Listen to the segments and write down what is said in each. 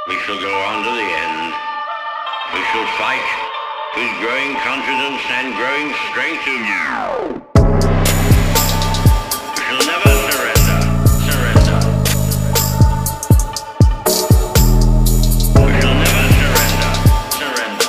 We shall go on to the end. We shall fight with growing confidence and growing strength. We shall never surrender. We shall never surrender.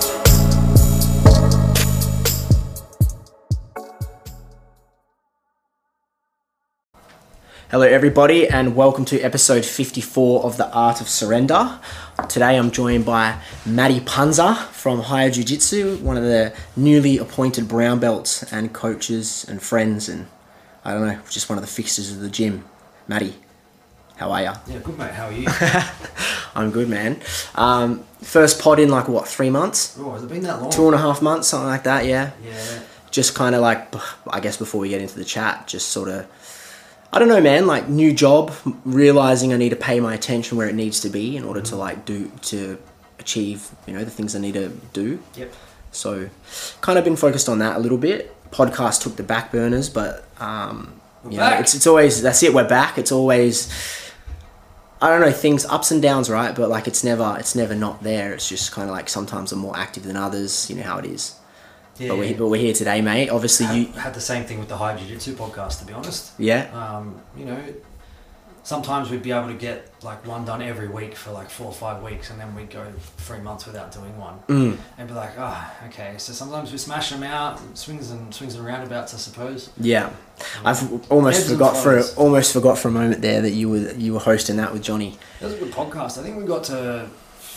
Hello everybody and welcome to episode 54 of The Art of Surrender. Today I'm joined by Matty Punza from Higher Jiu Jitsu, one of the newly appointed brown belts and coaches and friends and I don't know, just one of the fixtures of the gym. Matty, how are ya? Yeah, good mate, how are you? I'm good, man. First pod in 3 months? Oh, has it been that long? 2.5 months, something like that, yeah. Yeah. Just kind of I guess before we get into the chat, just sort of I don't know, man, new job, realizing I need to pay my attention where it needs to be in order to achieve, the things I need to do. Yep. So kind of been focused on that a little bit. Podcast took the back burners, but, it's always, that's it, we're back. It's always, I don't know, things, ups and downs, right? But it's never not there. It's just kind of sometimes I'm more active than others, you know how it is. Yeah, but we're here today, mate. Obviously, you had the same thing with the High Jiu Jitsu podcast, to be honest. Yeah. Sometimes we'd be able to get one done every week for 4 or 5 weeks, and then we'd go 3 months without doing one, and be okay. So sometimes we smash them out, swings and roundabouts, I suppose. Yeah, I've almost forgot for a moment there that you were hosting that with Johnny. That was a good podcast. I think we got to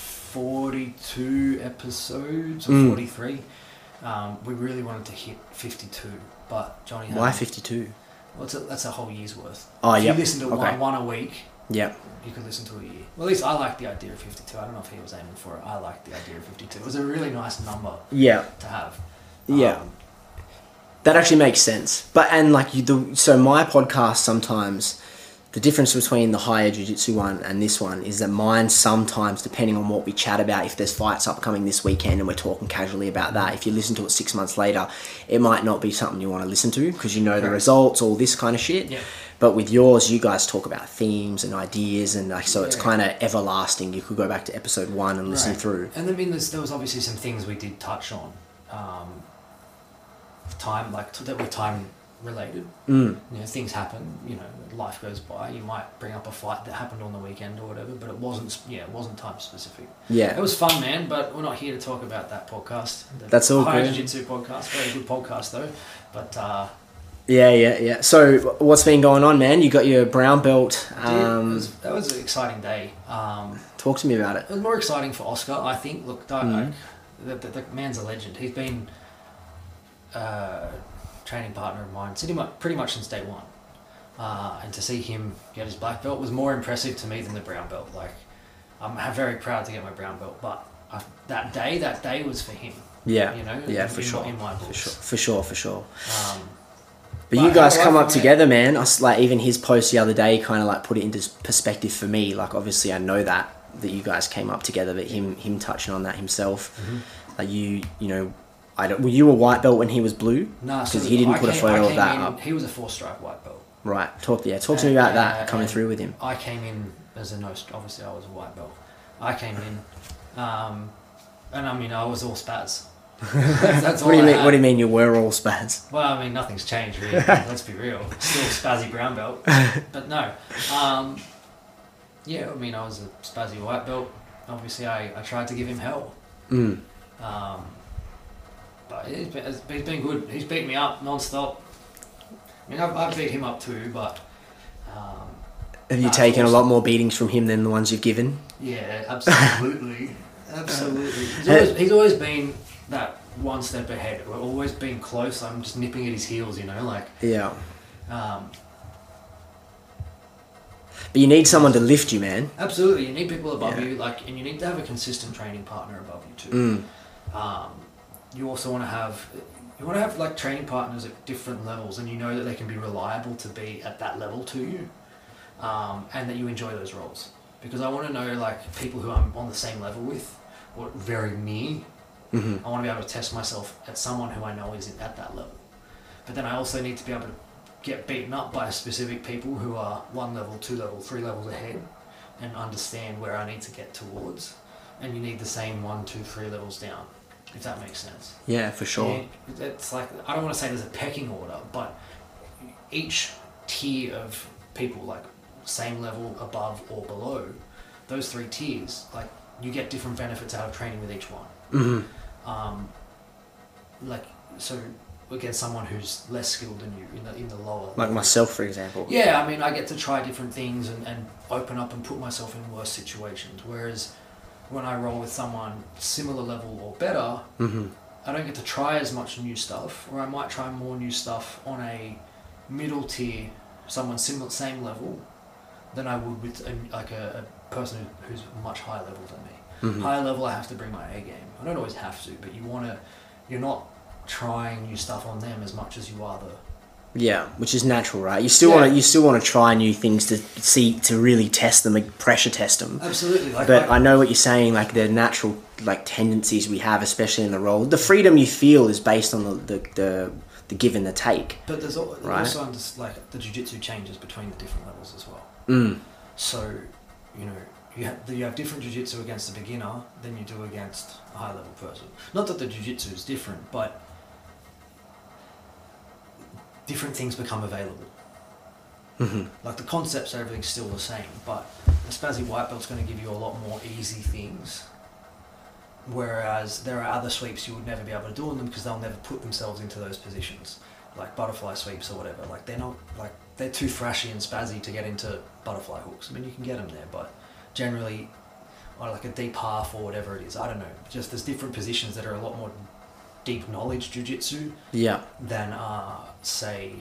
42 episodes or 43. We really wanted to hit 52, but Johnny had... Why 52? Well, that's a whole year's worth. Oh, yeah. If you listen to one a week, yep, you could listen to a year. Well, at least I like the idea of 52. I don't know if he was aiming for it. I like the idea of 52. It was a really nice number to have. Yeah. That actually makes sense. So my podcast sometimes... The difference between the Higher Jiu Jitsu one and this one is that mine sometimes, depending on what we chat about, if there's fights upcoming this weekend and we're talking casually about that, if you listen to it 6 months later, it might not be something you want to listen to because you know the results, all this kind of shit. Yeah. But with yours, you guys talk about themes and ideas and so it's kind of everlasting. You could go back to episode 1 and listen through. And there was obviously some things we did touch on, that were time related. Things happen, life goes by, you might bring up a fight that happened on the weekend or whatever, but it wasn't time specific. Yeah, it was fun, man, but we're not here to talk about that podcast. That's all Higher good. Jiu-Jitsu podcast, very good podcast though, but yeah. So what's been going on, man? You got your brown belt. That was an exciting day. Talk to me about it. It was more exciting for Oscar, I think. Look, the man's a legend. He's been training partner of mine, pretty much since day one. And to see him get his black belt was more impressive to me than the brown belt. I'm very proud to get my brown belt, but that day was for him. Yeah, for sure. In my books. For sure. But you guys come up together, man. Even his post the other day kind of put it into perspective for me. Obviously I know that you guys came up together, but him touching on that himself, were you a white belt when he was blue? No, because he didn't put a photo of that up. He was a 4-stripe white belt. Right. Talk to me about that coming through with him. I came in as obviously I was a white belt. I came in, and I was all spaz. That's all What do you mean? had. What do you mean you were all spaz? Well, nothing's changed really. Let's be real. Still a spazzy brown belt, but no. I was a spazzy white belt. Obviously, I tried to give him hell. But he's been good. He's beat me up non-stop. I've beat him up too, but... have you taken a lot more beatings from him than the ones you've given? Yeah, absolutely. Absolutely. He's always been that one step ahead. We've always been close. I'm just nipping at his heels, Yeah. But you need someone to lift you, man. Absolutely. You need people above you, and you need to have a consistent training partner above you too. You also want to have training partners at different levels, and that they can be reliable to be at that level to you, and that you enjoy those roles. Because I want to know people who I'm on the same level with, or very near. I want to be able to test myself at someone who I know is at that level. But then I also need to be able to get beaten up by specific people who are 1 level, 2 level, 3 levels ahead, and understand where I need to get towards, and you need the same 1, 2, 3 levels down, if that makes sense. Yeah, for sure. Yeah, it's like, I don't want to say there's a pecking order, but each tier of people, like same level, above or below, those 3 tiers, like you get different benefits out of training with each one. Mm-hmm. Like, so against someone who's less skilled than you in the lower Like level. myself, for example. Yeah, I mean, I get to try different things and open up and put myself in worse situations. Whereas when I roll with someone similar level or better, Mm-hmm. I don't get to try as much new stuff, or I might try more new stuff on a middle tier, someone similar, same level, than I would with a person who's much higher level than me. Mm-hmm. Higher level, I have to bring my A game. I don't always have to, but you're not trying new stuff on them as much as you are the... Yeah, which is natural, right? You still want to try new things to really test them, like pressure test them. Absolutely. But I know what you're saying. Like the natural like tendencies we have, especially in the role, the freedom you feel is based on the give and the take. But there's right? also like the jiu-jitsu changes between the different levels as well. Mm. So, you have different jiu-jitsu against a beginner than you do against a high-level person. Not that the jiu-jitsu is different, but different things become available. Mm-hmm. Like the concepts, everything's still the same, but the Spazzy White Belt's going to give you a lot more easy things, whereas there are other sweeps you would never be able to do on them because they'll never put themselves into those positions, like butterfly sweeps or whatever. Like they're too thrashy and spazzy to get into butterfly hooks. I mean, you can get them there, but generally, or like a deep half or whatever it is, I don't know. Just there's different positions that are a lot more deep knowledge jiu-jitsu Yeah. than say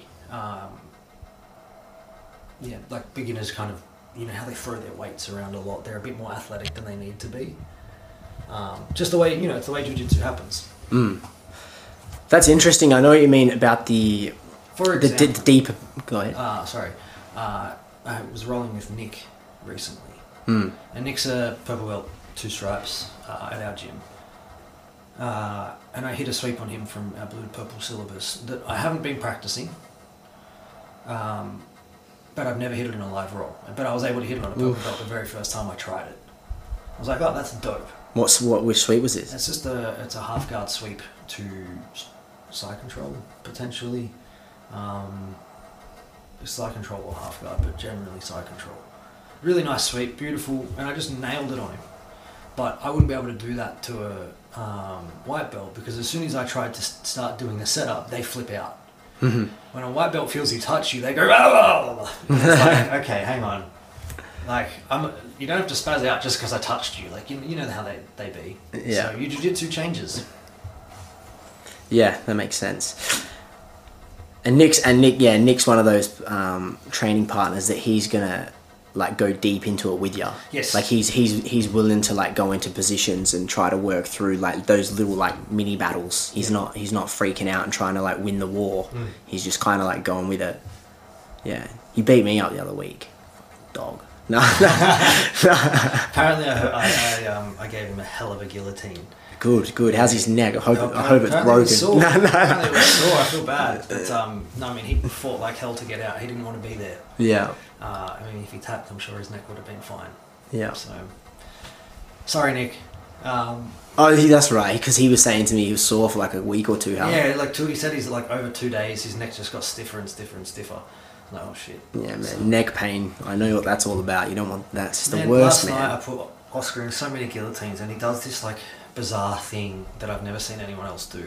like beginners kind of, how they throw their weights around a lot. They're a bit more athletic than they need to be. Just the way, it's the way jiu-jitsu happens. Mm. That's interesting. I know what you mean about the deep. Go ahead. I was rolling with Nick recently. Mm. And Nick's a purple belt, 2 stripes at our gym. And I hit a sweep on him from our blue purple syllabus that I haven't been practicing. But I've never hit it in a live roll. But I was able to hit it on a purple belt the very first time I tried it. I was like, oh, that's dope. Which sweep was this? It's just it's a half guard sweep to side control, potentially. Side control or half guard, but generally side control. Really nice sweep, beautiful, and I just nailed it on him. But I wouldn't be able to do that to a white belt because as soon as I tried to start doing the setup, they flip out. Mm-hmm. When a white belt feels you touch you, they go, oh! It's like, okay, hang on. Like, you don't have to spaz out just because I touched you. Like, you know how they be. Yeah. So your jiu-jitsu changes. Yeah, that makes sense. And Nick's one of those training partners that he's gonna like go deep into it with you. Yes. Like he's willing to like go into positions and try to work through like those little like mini battles. He's not freaking out and trying to like win the war. Mm. He's just kind of like going with it. Yeah. He beat me up the other week. Dog. No. Apparently, I gave him a hell of a guillotine. Good. How's his neck? I hope it's broken. Apparently it was sore. I feel bad. But no, I mean, he fought like hell to get out. He didn't want to be there. Yeah. I mean, if he tapped, I'm sure his neck would have been fine. Yeah. So, sorry, Nick. That's right. Because he was saying to me he was sore for like a week or two. Yeah, like he said he's like over 2 days. His neck just got stiffer and stiffer and stiffer. Like, oh shit. Yeah, man. So, neck pain. I know what that's all about. You don't want that's the man, worst, last man. night I put Oscar in so many guillotines, and he does this like bizarre thing that I've never seen anyone else do.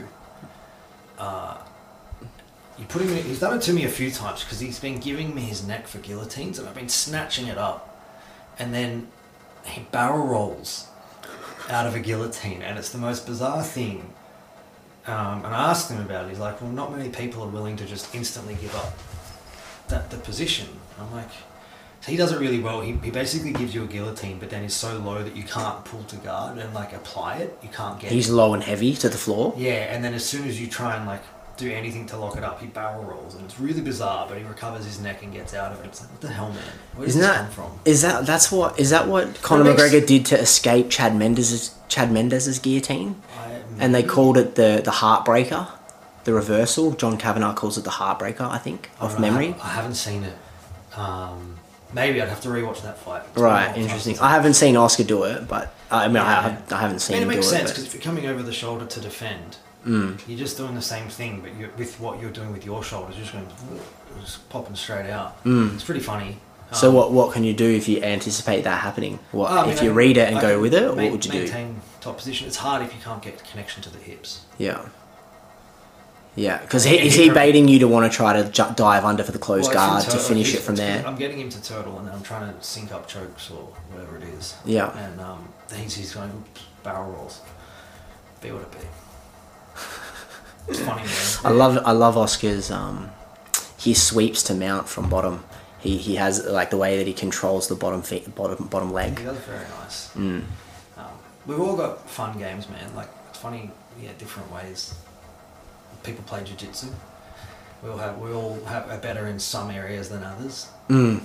You put him in, he's done it to me a few times because he's been giving me his neck for guillotines, and I've been snatching it up, and then he barrel rolls out of a guillotine, and it's the most bizarre thing. And I asked him about it. He's like, well, not many people are willing to just instantly give up the position. I'm like, so he does it really well. He basically gives you a guillotine, but then he's so low that you can't pull to guard and like apply it. You can't get He's low and heavy to the floor. Yeah, and then as soon as you try and like do anything to lock it up, he barrel rolls, and it's really bizarre. But he recovers his neck and gets out of it. It's like, what the hell, man? Where does this come from? Is that what Conor McGregor did to escape Chad Mendes's guillotine? And they called it the Heartbreaker, the reversal. John Kavanagh calls it the Heartbreaker, I think, off memory. I haven't seen it. Maybe I'd have to rewatch that fight. It's been a Right, long time interesting. since I haven't seen Oscar do it, but I mean, Yeah. I haven't seen him it do makes it. sense but- because if you're coming over the shoulder to defend, Mm. you're just doing the same thing, but with what you're doing with your shoulders, you're just going just popping straight out. Mm. It's pretty funny. So what can you do if you anticipate that happening? What I mean, if you I read it and I go can with it? What would you do? Maintain top position. It's hard if you can't get connection to the hips. Yeah. Yeah, because Yeah, is he he can- baiting you to want to try to dive under for the closed Well, guard it's to in finish turtle. it from there? I'm getting him to turtle, and then I'm trying to sync up chokes or whatever it is. Yeah. And he's going barrel rolls. Be what it be. It's funny, man. I love Oscar's he sweeps to mount from bottom. He has like the way that he controls the bottom leg. He does very nice. Mm. We've all got fun games, man. Like, it's funny, different ways people play jiu-jitsu. We all are better in some areas than others. Mm.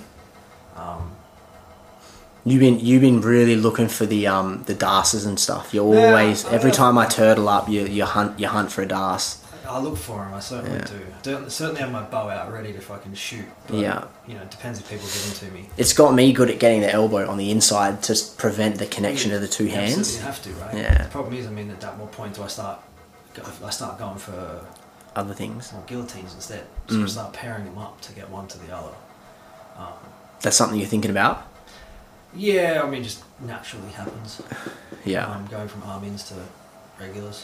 You've been really looking for the darces and stuff. You're always every time I turtle up, you hunt for a darce. I look for them. I certainly do. I certainly have my bow out ready if I can shoot. But, Yeah. it depends if people give them to me. It's got me good at getting the elbow on the inside to prevent the connection of the two You hands. absolutely have to, right? Yeah. The problem is, at that more point do I start going for Other things. guillotines instead. So I start pairing them up to get one to the other. That's something you're thinking about. Yeah, just naturally happens. Yeah. Going from arm-ins to regulars.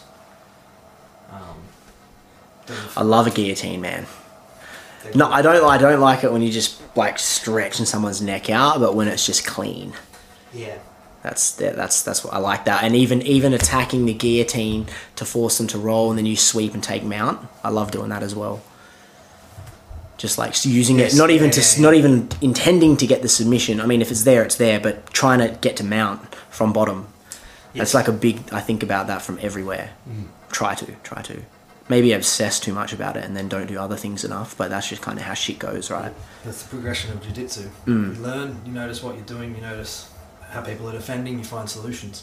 I love a guillotine, man. No, I don't like it when you just like stretching someone's neck out, but when it's just clean. Yeah. That's what I like that. And even attacking the guillotine to force them to roll and then you sweep and take mount. I love doing that as well. Just like using Yes, it, not even not even intending to get the submission. I mean, if it's there, it's there, but trying to get to mount from bottom. Yes. That's like I think about that from everywhere. Try to. Maybe obsess too much about it and then don't do other things enough, but that's just kind of how shit goes, right? That's the progression of jiu-jitsu. You learn, you notice what you're doing, you notice how people are defending, you find solutions.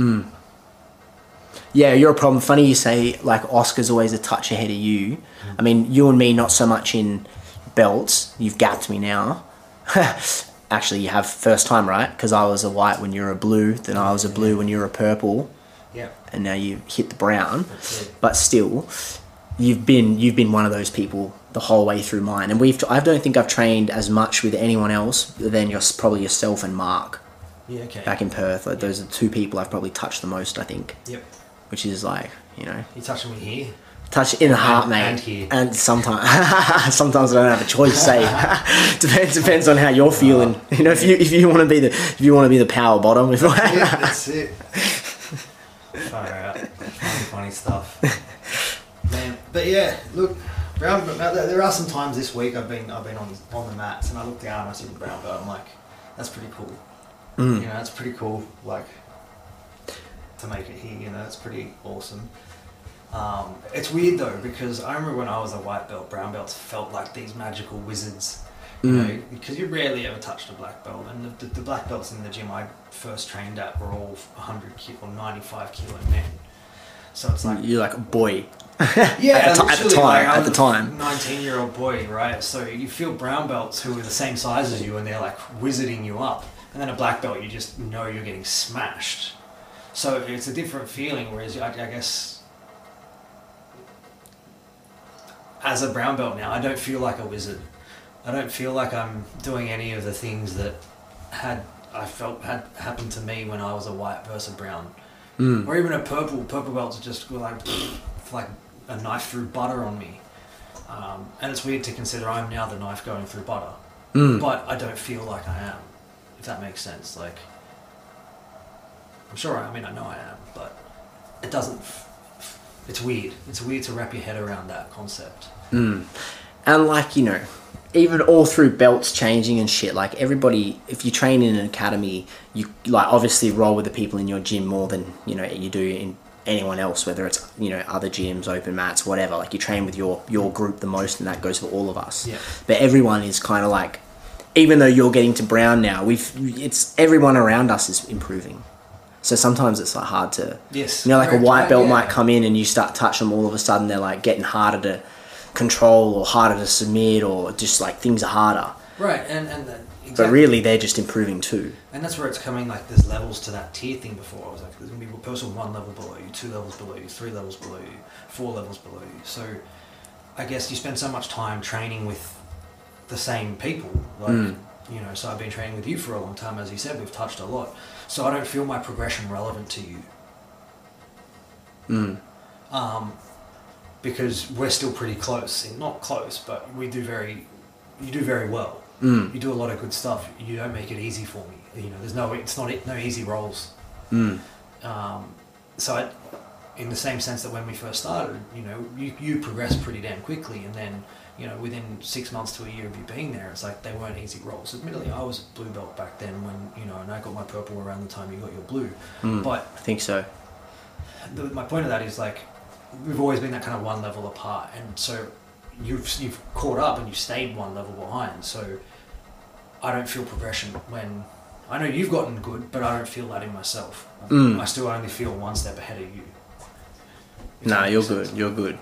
Yeah, you're a problem. Funny you say, like, Oscar's always a touch ahead of you. I mean, you and me, not so much in belts. You've gapped me now. Actually, you have first time, right? Because I was a white when you were a blue, then I was a blue when you were a purple, Yeah. and now you hit the brown. That's it. But still, you've been one of those people the whole way through mine. And I don't think I've trained as much with anyone else than probably yourself and Mark Yeah, okay. back in Perth. Like, those are the two people I've probably touched the most, I think. Yep. Which is like, You're touching me here. touch in the heart, mate. and here. And sometimes I don't have a choice. Say depends on how you're feeling. If you want to be the power bottom. That's it. Far out. Funny stuff. Man, but yeah, look, brown. There are some times this week I've been on the mats and I look down and I see the brown belt. I'm like, that's pretty cool. That's pretty cool. Like, to make it here, it's pretty awesome. It's weird though, because I remember when I was a white belt, brown belts felt like these magical wizards, because you rarely ever touched a black belt, and the black belts in the gym I first trained at were all 100 kilo or 95 kilo men. So it's like, You're like a boy. yeah, at the time. 19-year-old boy, right? So you feel brown belts who are the same size as you, and they're like wizarding you up, and then a black belt, you just know you're getting smashed. So it's a different feeling. Whereas I guess as a brown belt now, I don't feel like a wizard. I don't feel like I'm doing any of the things that had happened to me when I was a white versus brown. Or even a purple belts just go like a knife through butter on me. And it's weird to consider I'm now the knife going through butter. But I don't feel like I am, if that makes sense. Like, I'm sure, I know I am, but it doesn't, it's weird. It's weird to wrap your head around that concept. And like, even all through belts changing and shit, like everybody, if you train in an academy, you like obviously roll with the people in your gym more than, you do in anyone else, whether it's, other gyms, open mats, whatever. Like you train with your group the most, and that goes for all of us. Yeah. But everyone is kind of like, even though you're getting to brown now, it's everyone around us is improving. So sometimes it's like hard to, Yes. like a white belt Yeah. might come in and you start touching them, all of a sudden they're like getting harder to control or harder to submit, or just like things are harder. Right, and But really, they're just improving too. And that's where it's coming, like, there's levels to that tier thing before. I was like, there's going to be a person 1 level below you, 2 levels below you, 3 levels below you, 4 levels below you. So I guess you spend so much time training with the same people. Like, you know, so I've been training with you for a long time, as you said, we've touched a lot. So I don't feel my progression relevant to you. Because we're still pretty close. Not close, but you do very well. You do a lot of good stuff. You don't make it easy for me. You know, it's no easy roles. So in the same sense that when we first started, you know, you progressed pretty damn quickly, and then, you know, within 6 months to a year of you being there, it's like they weren't easy roles. Admittedly, I was a blue belt back then when, you know, and I got my purple around the time you got your blue. But I think so. my point of that is, like, we've always been that kind of 1 level apart, and so you've caught up and you've stayed 1 level behind. So I don't feel progression when I know you've gotten good, but I don't feel that in myself. I still only feel 1 step ahead of you. No, you're good. You're good.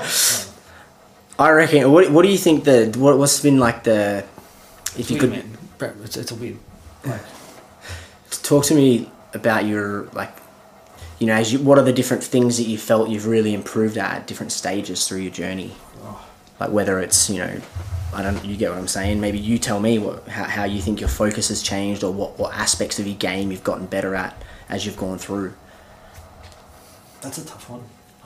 I reckon. What do you think what's been like the? If you could, it's a weird. Like, talk to me about your, like, you know, what are the different things that you felt you've really improved at different stages through your journey? Like, whether it's, you know, you get what I'm saying? Maybe you tell me how you think your focus has changed, or what aspects of your game you've gotten better at as you've gone through. That's a tough one.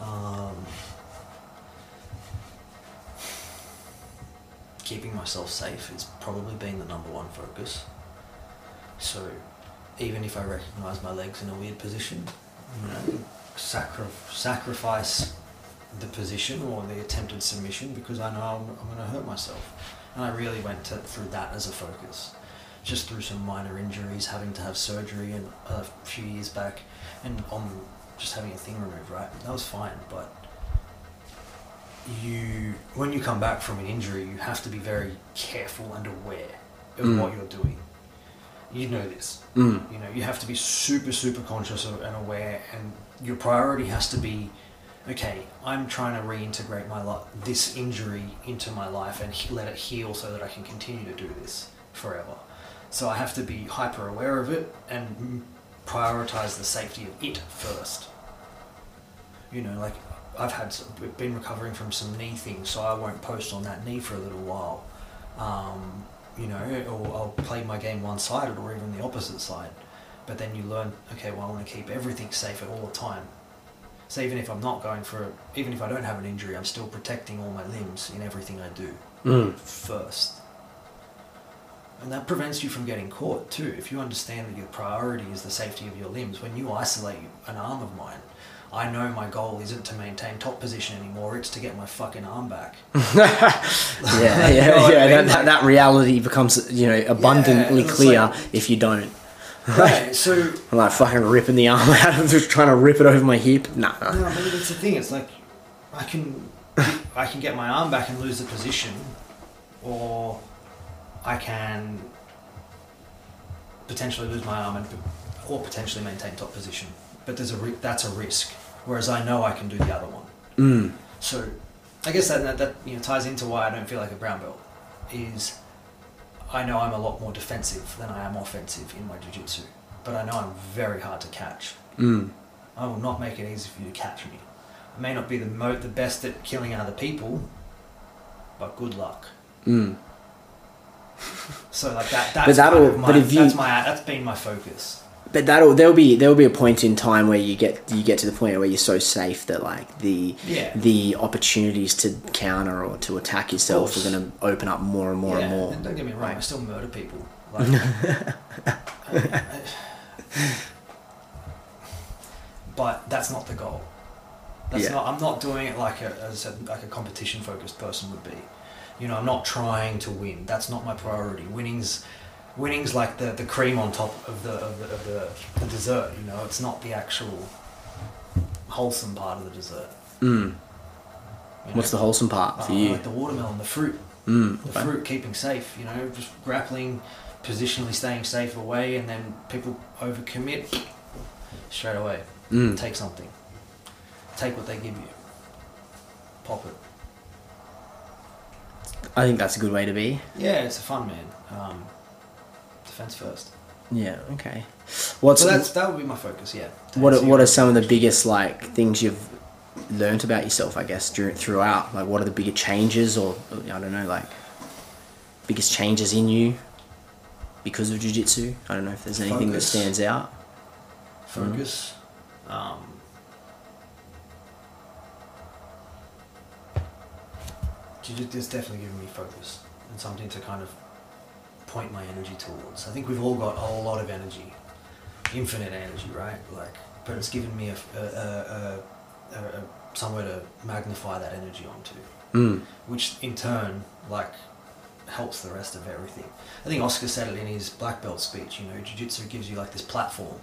Keeping myself safe has probably been the #1 focus. So even if I recognise my legs in a weird position, you know, sacrifice the position or the attempted submission because I know I'm going to hurt myself. And I really went through that as a focus. Just through some minor injuries, having to have surgery a few years back, and just having a thing removed, right? That was fine, but when you come back from an injury, you have to be very careful and aware of what you're doing. You know this. You know, you have to be super, super conscious and aware, and your priority has to be, okay, I'm trying to reintegrate this injury into my life and let it heal so that I can continue to do this forever. So I have to be hyper aware of it and prioritize the safety of it first. You know, like, I've been recovering from some knee things, so I won't post on that knee for a little while. You know, or I'll play my game one-sided or even the opposite side. But then you learn, okay, well, I want to keep everything safe at all the time. So even if I don't have an injury, I'm still protecting all my limbs in everything I do first. And that prevents you from getting caught too. If you understand that your priority is the safety of your limbs, when you isolate an arm of mine, I know my goal isn't to maintain top position anymore, it's to get my fucking arm back. That reality becomes, you know, abundantly clear, like, if you don't. Right, so I'm like fucking ripping the arm out of just trying to rip it over my hip. No, but that's the thing, it's like I can get my arm back and lose the position, or I can potentially lose my arm or potentially maintain top position. But that's a risk. Whereas I know I can do the other one. So I guess that you know, ties into why I don't feel like a brown belt. Is I know I'm a lot more defensive than I am offensive in my jiu-jitsu, but I know I'm very hard to catch. I will not make it easy for you to catch me. I may not be the best at killing other people, but good luck. So like that's been my focus. But there'll be a point in time where you get to the point where you're so safe that, like, the opportunities to counter or to attack yourself are going to open up more and more and more. And don't get me wrong, I still murder people. Like, but that's not the goal. I'm not doing it like a competition focused person would be. You know, I'm not trying to win. That's not my priority. Winning's like the cream on top of the dessert. You know, it's not the actual wholesome part of the dessert. What's the wholesome part for you? Like the watermelon, the fruit. Fruit, keeping safe. You know, just grappling, positionally staying safe away, and then people overcommit straight away. Take something. Take what they give you. Pop it. I think that's a good way to be. Yeah, it's a fun, man. self-defense first. Yeah. Okay. So that would be my focus. Yeah. What are some of the biggest like things you've learned about yourself? I guess throughout. Like, what are the bigger changes, or I don't know, like biggest changes in you because of jiu-jitsu? I don't know if there's anything that stands out. Focus. Jiu-jitsu's definitely given me focus and something to kind of point my energy towards. I think we've all got a whole lot of energy, infinite energy, right? Like, but it's given me a somewhere to magnify that energy onto, which in turn like helps the rest of everything. I think Oscar said it in his black belt speech. You know, jiu-jitsu gives you like this platform,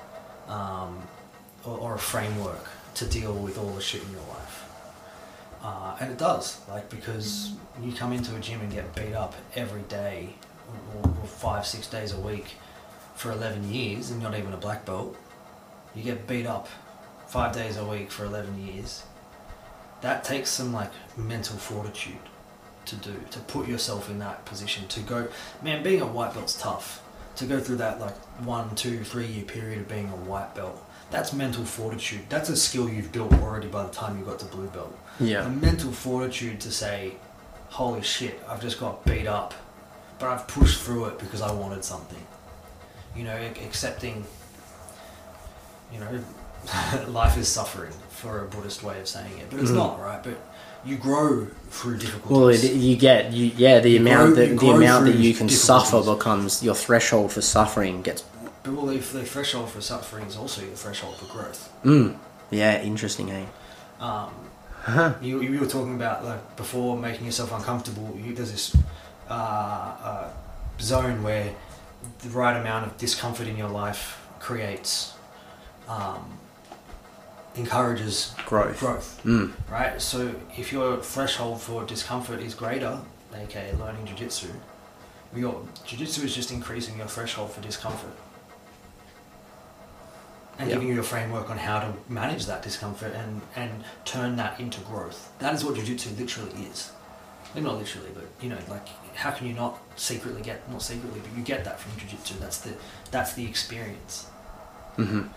or a framework to deal with all the shit in your life. And it does, like, because you come into a gym and get beat up every day, or 5-6 days a week for 11 years, and not even a black belt. You get beat up 5 days a week for 11 years. That takes some like mental fortitude to do, to put yourself in that position, to go, man, being a white belt's tough. To go through that like 1, 2, 3 year period of being a white belt, that's mental fortitude. That's a skill you've built already by the time you got to blue belt. Yeah. The mental fortitude to say, holy shit, I've just got beat up, but I've pushed through it because I wanted something. You know, accepting, you know, life is suffering, for a Buddhist way of saying it, but it's not, right? But you grow through difficulties. Well, the amount that you can suffer becomes your threshold for suffering gets. But well, the threshold for suffering is also your threshold for growth. Yeah, interesting, eh? You were talking about, like, before, making yourself uncomfortable. There's this zone where the right amount of discomfort in your life creates, encourages growth. Right? So if your threshold for discomfort is greater, aka learning jiu-jitsu, your jiu-jitsu is just increasing your threshold for discomfort. And giving you a framework on how to manage that discomfort and turn that into growth. That is what jiu-jitsu literally is. Maybe not literally, but, you know, like, how can you not secretly but you get that from jiu-jitsu. That's the experience. 100%.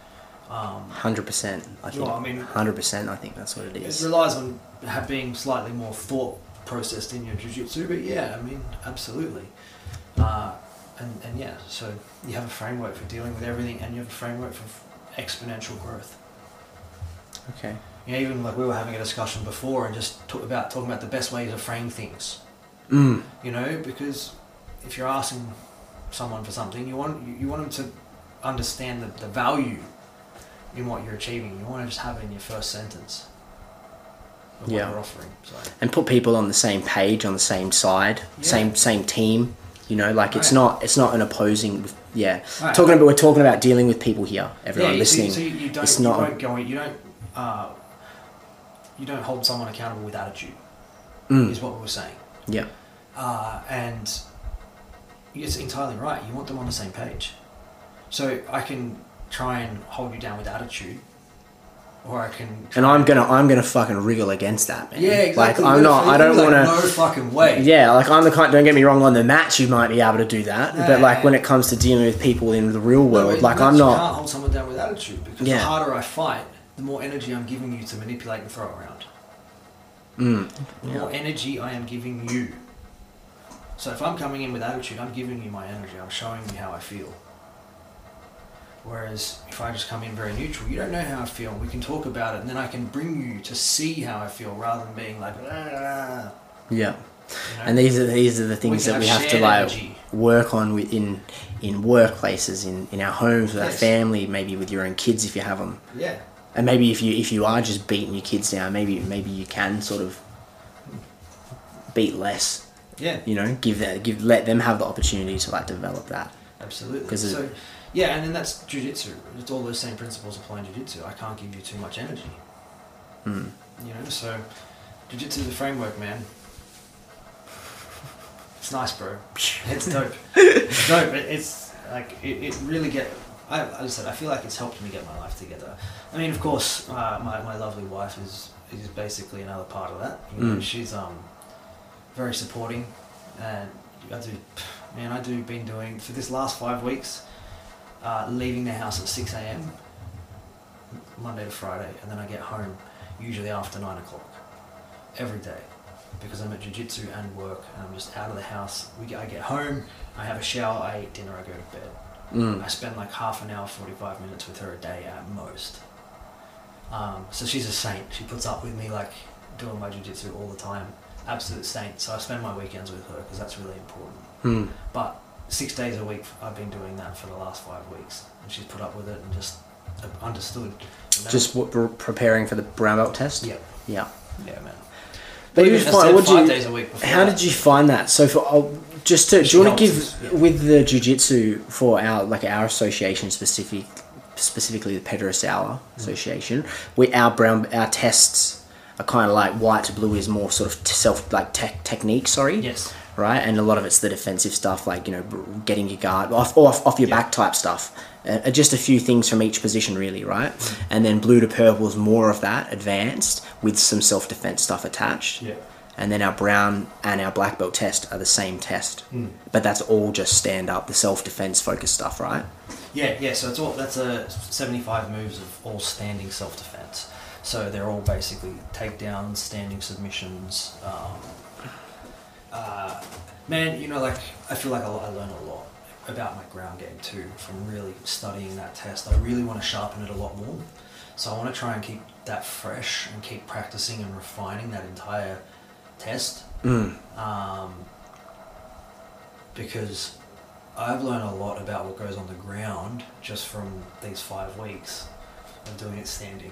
I think. Well, I mean, 100%. I think that's what it is. It relies on being slightly more thought processed in your jiu-jitsu, but yeah, I mean, absolutely. And yeah, so you have a framework for dealing with everything, and you have a framework for exponential growth. Okay. You know, even like we were having a discussion before and just talking about the best way to frame things. You know, because if you're asking someone for something, you want them to understand the value in what you're achieving. You want to just have it in your first sentence of what you're offering. So. And put people on the same page, on the same side, same team. You know, like, it's not an opposing. Yeah, right. We're talking about dealing with people here. Everyone listening. So you don't hold someone accountable with attitude. Is what we were saying. Yeah. And it's entirely right. You want them on the same page. So I can try and hold you down with attitude, or I can. And I'm gonna fucking wriggle against that, man. Yeah, exactly. Like, I don't want to. No fucking way. Yeah, like, I'm the kind. Don't get me wrong. On the match, you might be able to do that, but like, when it comes to dealing with people in the real world, like, I'm not. You can't hold someone down with attitude, because the harder I fight, the more energy I'm giving you to manipulate and throw around. The more energy I am giving you. So if I'm coming in with attitude, I'm giving you my energy. I'm showing you how I feel. Whereas if I just come in very neutral, you don't know how I feel. We can talk about it, and then I can bring you to see how I feel, rather than being like, yeah. You know? And these are the things that we have to, like, work on in workplaces, in our homes, with our family, maybe with your own kids if you have them. Yeah. And maybe if you are just beating your kids down, maybe you can sort of beat less. Yeah. You know, let them have the opportunity to, like, develop that. Absolutely. Yeah, and then that's jiu-jitsu. It's all those same principles apply in jiu-jitsu. I can't give you too much energy. You know, so jiu-jitsu is a framework, man. It's nice, bro. It's dope. It's dope. It's like, it really as I said, I feel like it's helped me get my life together. I mean, of course, my lovely wife is basically another part of that. You know, she's very supporting, and I do Man, been doing, for this last 5 weeks, leaving the house at 6 a.m. Monday to Friday, and then I get home usually after 9 o'clock every day, because I'm at jiu-jitsu and work, and I'm just out of the house. I get home, I have a shower, I eat dinner, I go to bed. I spend like half an hour, 45 minutes with her a day at most. So she's a saint. She puts up with me like doing my jiu-jitsu all the time. Absolute saint. So I spend my weekends with her because that's really important. But 6 days a week I've been doing that for the last 5 weeks, and she's put up with it and just understood. You know? Just preparing for the brown belt test? Yeah. Yeah. Yeah, man. But Even 5 days a week before how that. did you find that? So do you want to give with the jiu-jitsu for our association specifically the Pedro Sauer Association, our tests are kind of like white to blue is more sort of technique, Yes. right? And a lot of it's the defensive stuff, like, you know, getting your guard off your back type stuff. Just a few things from each position, really, right? And then blue to purple is more of that advanced with some self-defense stuff attached. Yeah. And then our brown and our black belt test are the same test, but that's all just stand up, the self-defense focused stuff, right? Yeah. So that's 75 moves of all standing self-defense. So they're all basically takedowns, standing submissions. Man, you know, like I feel like I learn a lot about my ground game too from really studying that test. I really want to sharpen it a lot more. So I want to try and keep that fresh and keep practicing and refining that entire test. Because I've learned a lot about what goes on the ground just from these 5 weeks of doing it standing.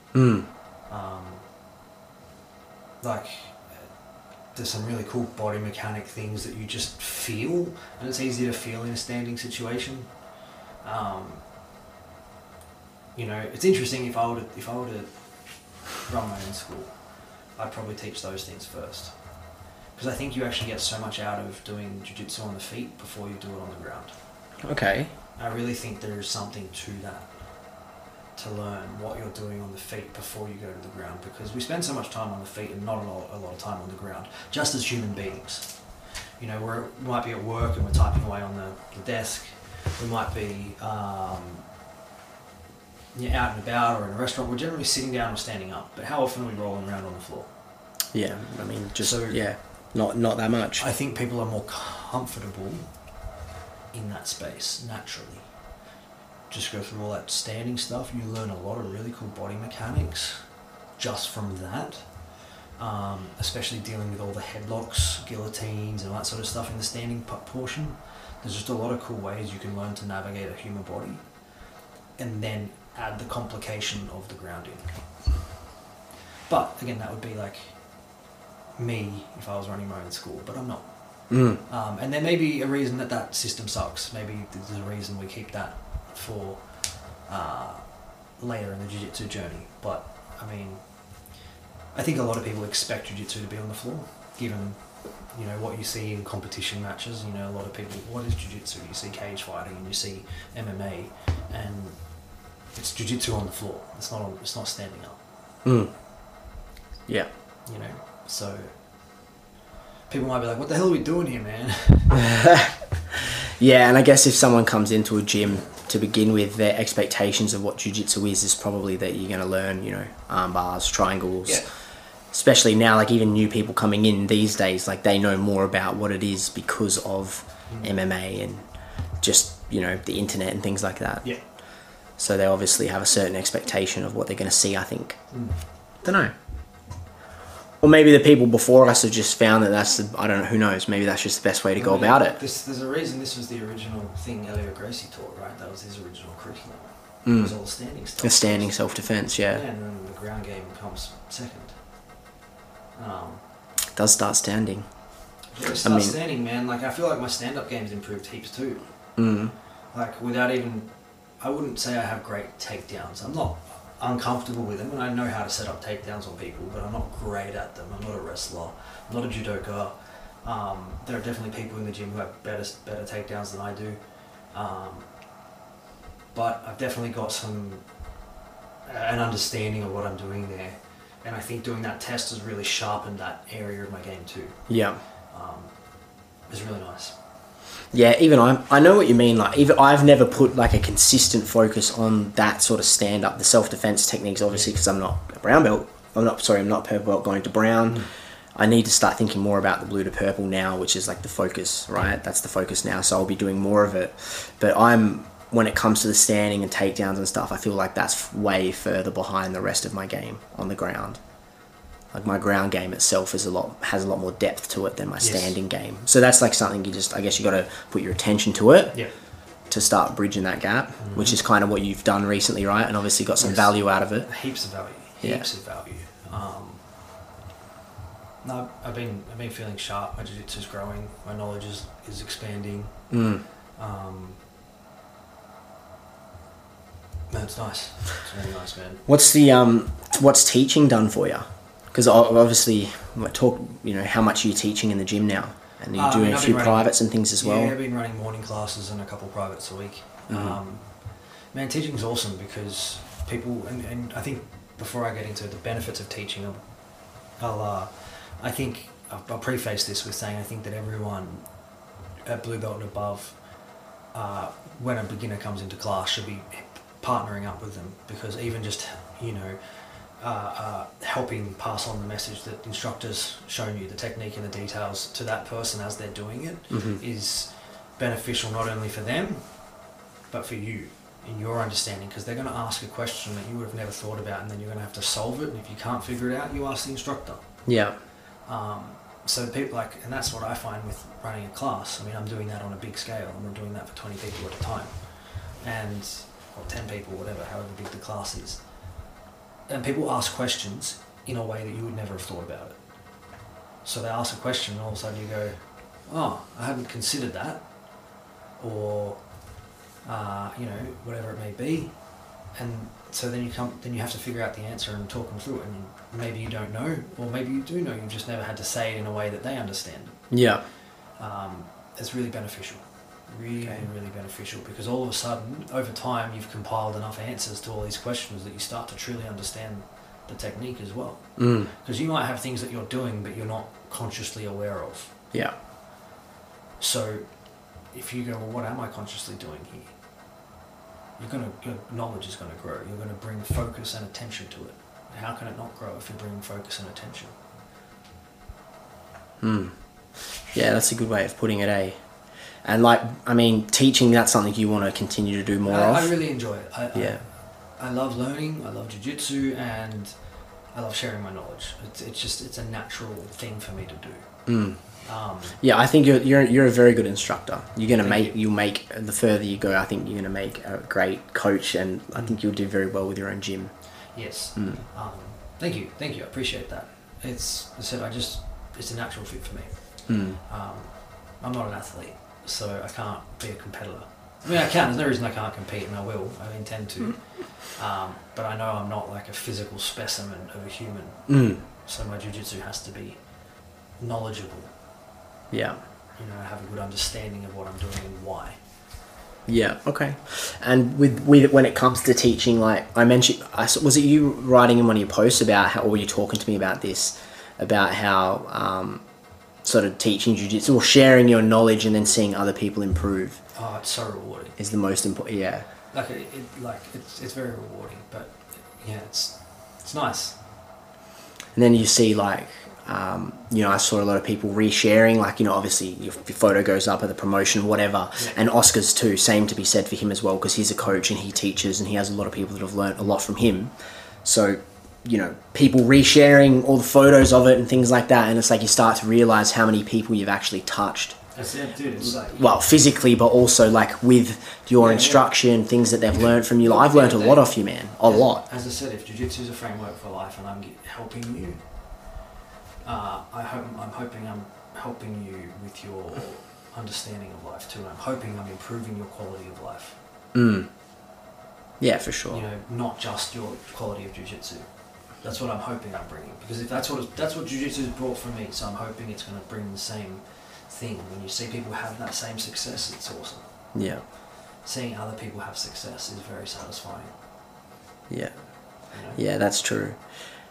Like, there's some really cool body mechanic things that you just feel, and it's easy to feel in a standing situation. You know, it's interesting. If I were to run my own school, I'd probably teach those things first, because I think you actually get so much out of doing jiu-jitsu on the feet before you do it on the ground. Okay. I really think there is something to that, to learn what you're doing on the feet before you go to the ground, because we spend so much time on the feet and not a lot of time on the ground, just as human beings. You know, we might be at work and we're typing away on the desk. We might be out and about or in a restaurant. We're generally sitting down or standing up, but how often are we rolling around on the floor? Yeah, I mean, not that much. I think people are more comfortable in that space naturally. Just go through all that standing stuff. You learn a lot of really cool body mechanics just from that. Especially dealing with all the headlocks, guillotines, and all that sort of stuff in the standing portion. There's just a lot of cool ways you can learn to navigate a human body, and then add the complication of the grounding. But again, that would be like me if I was running my own school, but I'm not. And there may be a reason that system sucks. Maybe there's a reason we keep that for later in the jiu-jitsu journey. But I mean, I think a lot of people expect jiu-jitsu to be on the floor, given, you know, what you see in competition matches. You know, a lot of people, what is jiu-jitsu? You see cage fighting and you see MMA, and it's jiu-jitsu on the floor. It's not standing up. Yeah. You know, so people might be like, what the hell are we doing here, man? Yeah, and I guess if someone comes into a gym to begin with, their expectations of what jiu-jitsu is probably that you're going to learn, you know, arm bars, triangles. Yeah. Especially now, like even new people coming in these days, like they know more about what it is because of MMA and just, you know, the internet and things like that. Yeah. So they obviously have a certain expectation of what they're going to see, I think. Don't know. Or maybe the people before us have just found that I don't know, who knows, maybe that's just the best way to go about it. There's a reason this was the original thing Elliot Gracie taught, right? That was his original curriculum. It was all standing stuff. The standing self-defense, yeah. And then the ground game comes second. It does start standing. Standing, man. Like, I feel like my stand-up game's improved heaps too. Like, I wouldn't say I have great takedowns. I'm not uncomfortable with them, and I know how to set up takedowns on people, but I'm not great at them. I'm not a wrestler. I'm not a judoka. There are definitely people in the gym who have better takedowns than I do. But I've definitely got an understanding of what I'm doing there. And I think doing that test has really sharpened that area of my game too. Yeah. It's really nice. Yeah, even I know what you mean. Like, even I've never put like a consistent focus on that sort of stand up, the self defense techniques. Obviously, because I'm not a brown belt. I'm not purple belt going to brown. I need to start thinking more about the blue to purple now, which is like the focus, right? That's the focus now. So I'll be doing more of it. But when it comes to the standing and takedowns and stuff, I feel like that's way further behind the rest of my game on the ground. Like my ground game itself has a lot more depth to it than my standing game. So that's like something I guess you got to put your attention to it to start bridging that gap, which is kind of what you've done recently, right? And obviously got some value out of it. Heaps of value. Heaps of value. No, I've been feeling sharp. My jiu-jitsu's growing. My knowledge is expanding. No, it's nice. It's really nice, man. What's teaching done for you? Because obviously, how much are you teaching in the gym now? And you're doing a few privates and things as well? Yeah, I've been running morning classes and a couple of privates a week. Man, teaching's awesome because people, and I think before I get into the benefits of teaching, I'll preface this with saying I think that everyone at blue belt and above, when a beginner comes into class, should be partnering up with them, because even just, helping pass on the message that the instructor's shown you, the technique and the details to that person as they're doing it, is beneficial not only for them, but for you in your understanding, because they're going to ask a question that you would have never thought about, and then you're going to have to solve it, and if you can't figure it out, you ask the instructor. Yeah. So people and that's what I find with running a class. I mean, I'm doing that on a big scale. I'm doing that for 20 people at a time, or 10 people, whatever, however big the class is. And people ask questions in a way that you would never have thought about it. So they ask a question, and all of a sudden you go, "Oh, I hadn't considered that," or whatever it may be. And so then you have to figure out the answer and talk them through it. And maybe you don't know, or maybe you do know. You've just never had to say it in a way that they understand. Yeah. It's really beneficial. Really beneficial, because all of a sudden, over time, you've compiled enough answers to all these questions that you start to truly understand the technique as well. Because you might have things that you're doing, but you're not consciously aware of. Yeah. So, if you go, well, what am I consciously doing here? Your knowledge is going to grow. You're going to bring focus and attention to it. How can it not grow if you're bringing focus and attention? Yeah, that's a good way of putting it, eh? And teaching, that's something you want to continue to do more of? I really enjoy it. I love learning, I love jiu-jitsu, and I love sharing my knowledge. It's a natural thing for me to do. Yeah, I think you're a very good instructor. You'll make the further you go, I think you're going to make a great coach, and I think you'll do very well with your own gym. Yes. Thank you. I appreciate that. It's a natural fit for me. I'm not an athlete, so I can't be a competitor. I mean, I can. There's no reason I can't compete, and I will. I intend to. But I know I'm not like a physical specimen of a human. So my jiu-jitsu has to be knowledgeable. Yeah. Have a good understanding of what I'm doing and why. Yeah. Okay. And with when it comes to teaching, like I mentioned, was it you writing in one of your posts about how, or were you talking to me about this, about how sort of teaching jiu-jitsu or sharing your knowledge and then seeing other people improve? Oh, it's so rewarding. Is the most important. Yeah. It's very rewarding, but yeah, it's nice. And then you see I saw a lot of people resharing, obviously your photo goes up at the promotion, whatever, and Oscar's too, same to be said for him as well, because he's a coach and he teaches and he has a lot of people that have learnt a lot from him. So, people resharing all the photos of it and things like that, and it's like you start to realise how many people you've actually touched. That's it, dude. It's like, well, physically, but also with your instruction, things that they've learnt from you. I've learnt a lot off you, man. A lot. As I said, if jiu-jitsu is a framework for life and I'm helping you, I'm hoping I'm helping you with your understanding of life too. I'm hoping I'm improving your quality of life. Yeah, for sure. Not just your quality of jiu-jitsu. That's what I'm hoping I'm bringing, because if that's what jiu-jitsu has brought for me, so I'm hoping it's going to bring the same thing. When you see people have that same success, it's awesome. Yeah. Seeing other people have success is very satisfying. Yeah. Yeah, that's true.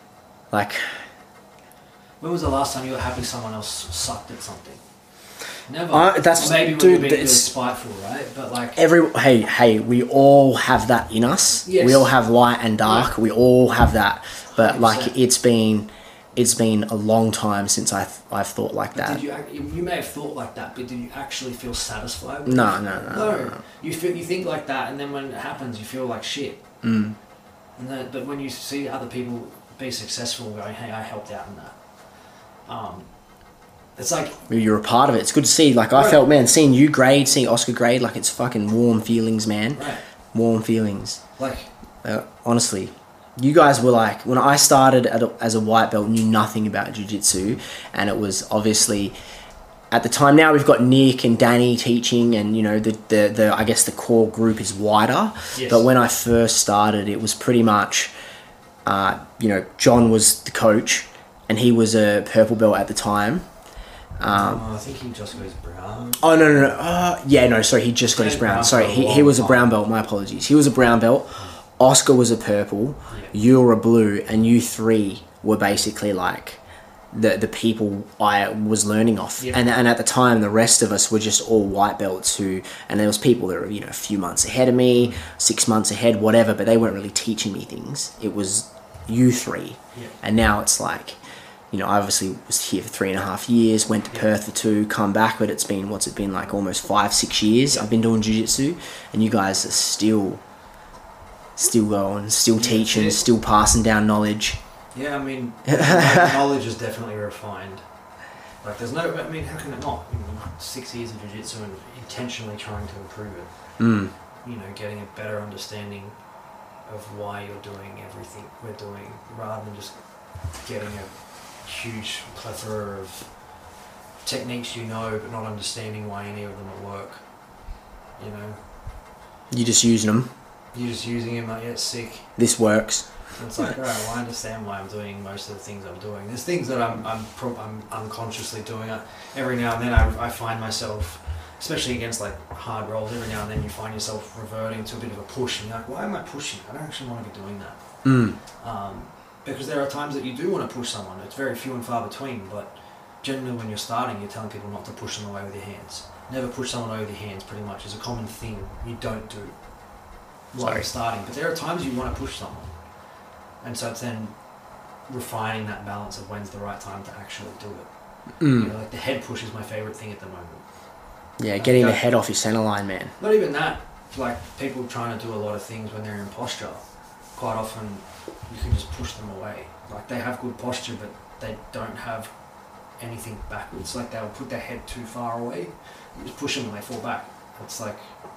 When was the last time you were happy someone else sucked at something? Never. That's Or maybe when dude. you're being really It's spiteful, right? But like, hey, we all have that in us. Yes. We all have light and dark. We all have that. But 100%. like, it's been a long time since I've thought like that. did you may have thought like that, but did you actually feel satisfied? No. You think like that, and then when it happens, you feel like shit. Mm. But when you see other people be successful, going, "Hey, I helped out in that," it's like You're a part of it. It's good to see. Like, I Right. felt, man, seeing you grade, seeing Oscar grade, like, it's fucking warm feelings, man. right, Warm feelings. like Honestly, you guys were like, when I started as a white belt, knew nothing about jiu-jitsu, and it was obviously at the time. Now we've got Nick and Danny teaching, and you know, the I guess the core group is wider. Yes. But when I first started, it was pretty much you know, John was the coach, and he was a purple belt at the time. I think he just goes brown. Oh, no. Yeah, no, sorry, he just got his brown. Brown Sorry, for a he long was a time. brown belt, my apologies. He was a brown belt. Oscar was a purple. Yeah. You were a blue, and you three were basically like the people I was learning off. Yeah. And at the time, the rest of us were just all white belts and there was people that were, you know, a few months ahead of me, 6 months ahead, whatever, but they weren't really teaching me things. It was you three. Yeah. And now it's like, you know, I obviously was here for 3.5 years, went to Perth for 2, come back, but it's been, what's it been, like almost 5-6 years I've been doing jiu-jitsu, and you guys are still going, still teaching, that's it. still passing down knowledge. Yeah, I mean, knowledge is definitely refined. Like, there's no, I mean, how can it not? 6 years of jiu-jitsu and intentionally trying to improve it. Mm. You know, getting a better understanding of why you're doing everything we're doing, rather than just getting a huge plethora of techniques you know, but not understanding why any of them will work. You know, You just using them. you're just using them like, yeah, it's sick. This works. And it's like, alright, well, I understand why I'm doing most of the things I'm doing. There's things that I'm unconsciously doing. Every now and then I find myself, especially against like hard rolls, every now and then you find yourself reverting to a bit of a push, and you're like, why am I pushing? I don't actually want to be doing that. Mm. Because there are times that you do want to push someone. It's very few and far between, but generally when you're starting, you're telling people not to push them away with your hands. Never push someone away with your hands, pretty much, is a common thing you don't do while you're starting. But there are times you want to push someone. And so it's then refining that balance of when's the right time to actually do it. Mm. You know, like the head push is my favourite thing at the moment. Yeah, getting the head off your center line, man. Not even that. Like, people trying to do a lot of things when they're in posture. Quite often, you can just push them away. Like, they have good posture, but they don't have anything backwards. Like, they'll put their head too far away. You just push them and they fall back. It's like...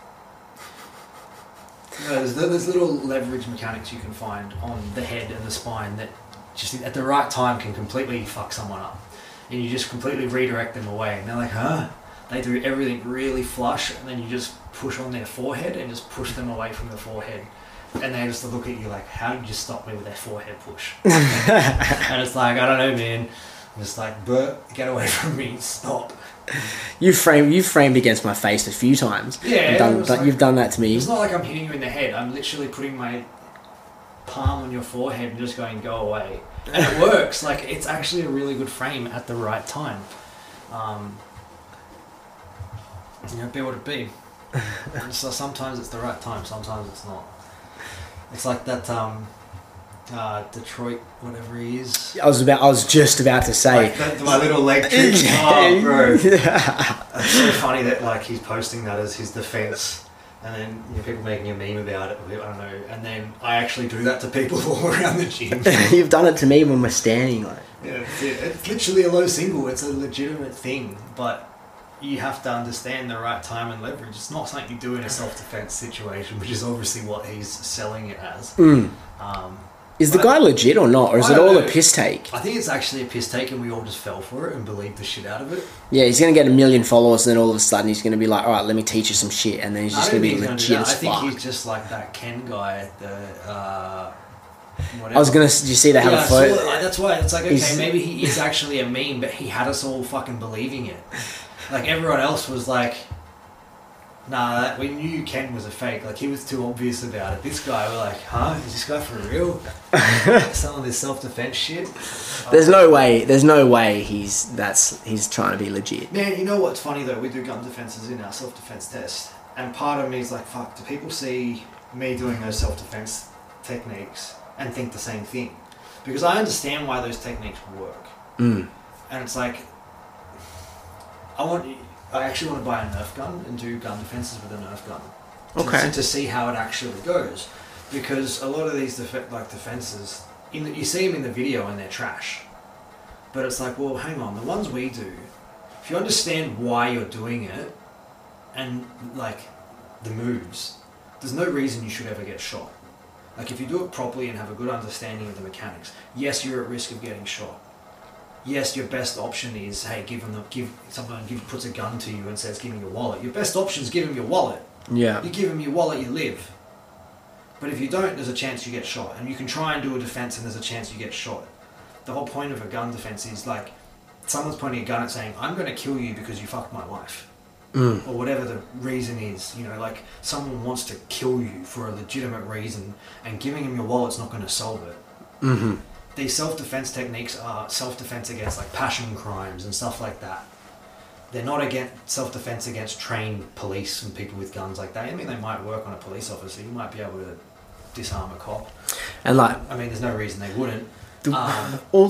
You know, there's little leverage mechanics you can find on the head and the spine that just at the right time can completely fuck someone up. And you just completely redirect them away. And they're like, huh? They do everything really flush, and then you just push on their forehead and just push them away from the forehead. And they just look at you like, how did you stop me with that forehead push? And it's like, I don't know, man. I'm just like, but get away from me, stop. You've framed against my face a few times. Yeah, You've done that to me. It's not like I'm hitting you in the head. I'm literally putting my palm on your forehead and just going, go away. And it works. Like, it's actually a really good frame at the right time. You know, be what it be. And so sometimes it's the right time, sometimes it's not. It's like that Detroit, whatever he is. I was just about to say. Like my little leg trick. Oh, bro. It's so funny that like he's posting that as his defense, and then you know, people making a meme about it. I don't know. And then I actually do that to people all around the gym. You've done it to me when we're standing. Like. Yeah, it's literally a low single. It's a legitimate thing, but you have to understand the right time and leverage. It's not something you do in a self-defense situation, which is obviously what he's selling it as. Mm. Is the guy legit or not? Or is it all a piss take? I think it's actually a piss take and we all just fell for it and believed the shit out of it. Yeah, he's going to get 1 million followers and then all of a sudden he's going to be like, alright, let me teach you some shit. And then he's just going to be legit as fuck. I think he's just like that Ken guy at the... whatever. I was going to... Did you see they have a photo? That's why. It's like, okay, maybe he is actually a meme, but he had us all fucking believing it. Like, everyone else was like... Nah, we knew Ken was a fake. Like, he was too obvious about it. This guy, we're like, huh? Is this guy for real? Some of this self-defense shit. There's no way he's trying to be legit. Man, you know what's funny though? We do gun defenses in our self-defense test, and part of me is like, fuck, do people see me doing those self-defense techniques and think the same thing? Because I understand why those techniques work. Mm. And it's like, I actually want to buy a Nerf gun and do gun defenses with a Nerf gun. Okay. To see how it actually goes. Because a lot of these defenses, you see them in the video and they're trash. But it's like, well, hang on, the ones we do, if you understand why you're doing it and like the moves, there's no reason you should ever get shot. Like, if you do it properly and have a good understanding of the mechanics, yes, you're at risk of getting shot. Yes, your best option is, hey, someone puts a gun to you and says, give me your wallet. Your best option is give him your wallet. Yeah. You give him your wallet, you live. But if you don't, there's a chance you get shot. And you can try and do a defense and there's a chance you get shot. The whole point of a gun defense is like, someone's pointing a gun at saying, I'm going to kill you because you fucked my wife. Mm. Or whatever the reason is. You know, like, someone wants to kill you for a legitimate reason, and giving him your wallet's not going to solve it. Mm-hmm. These self-defense techniques are self-defense against like passion crimes and stuff like that. They're not against self-defense against trained police and people with guns like that. I mean, they might work on a police officer. You might be able to disarm a cop. And like, I mean, there's no reason they wouldn't. all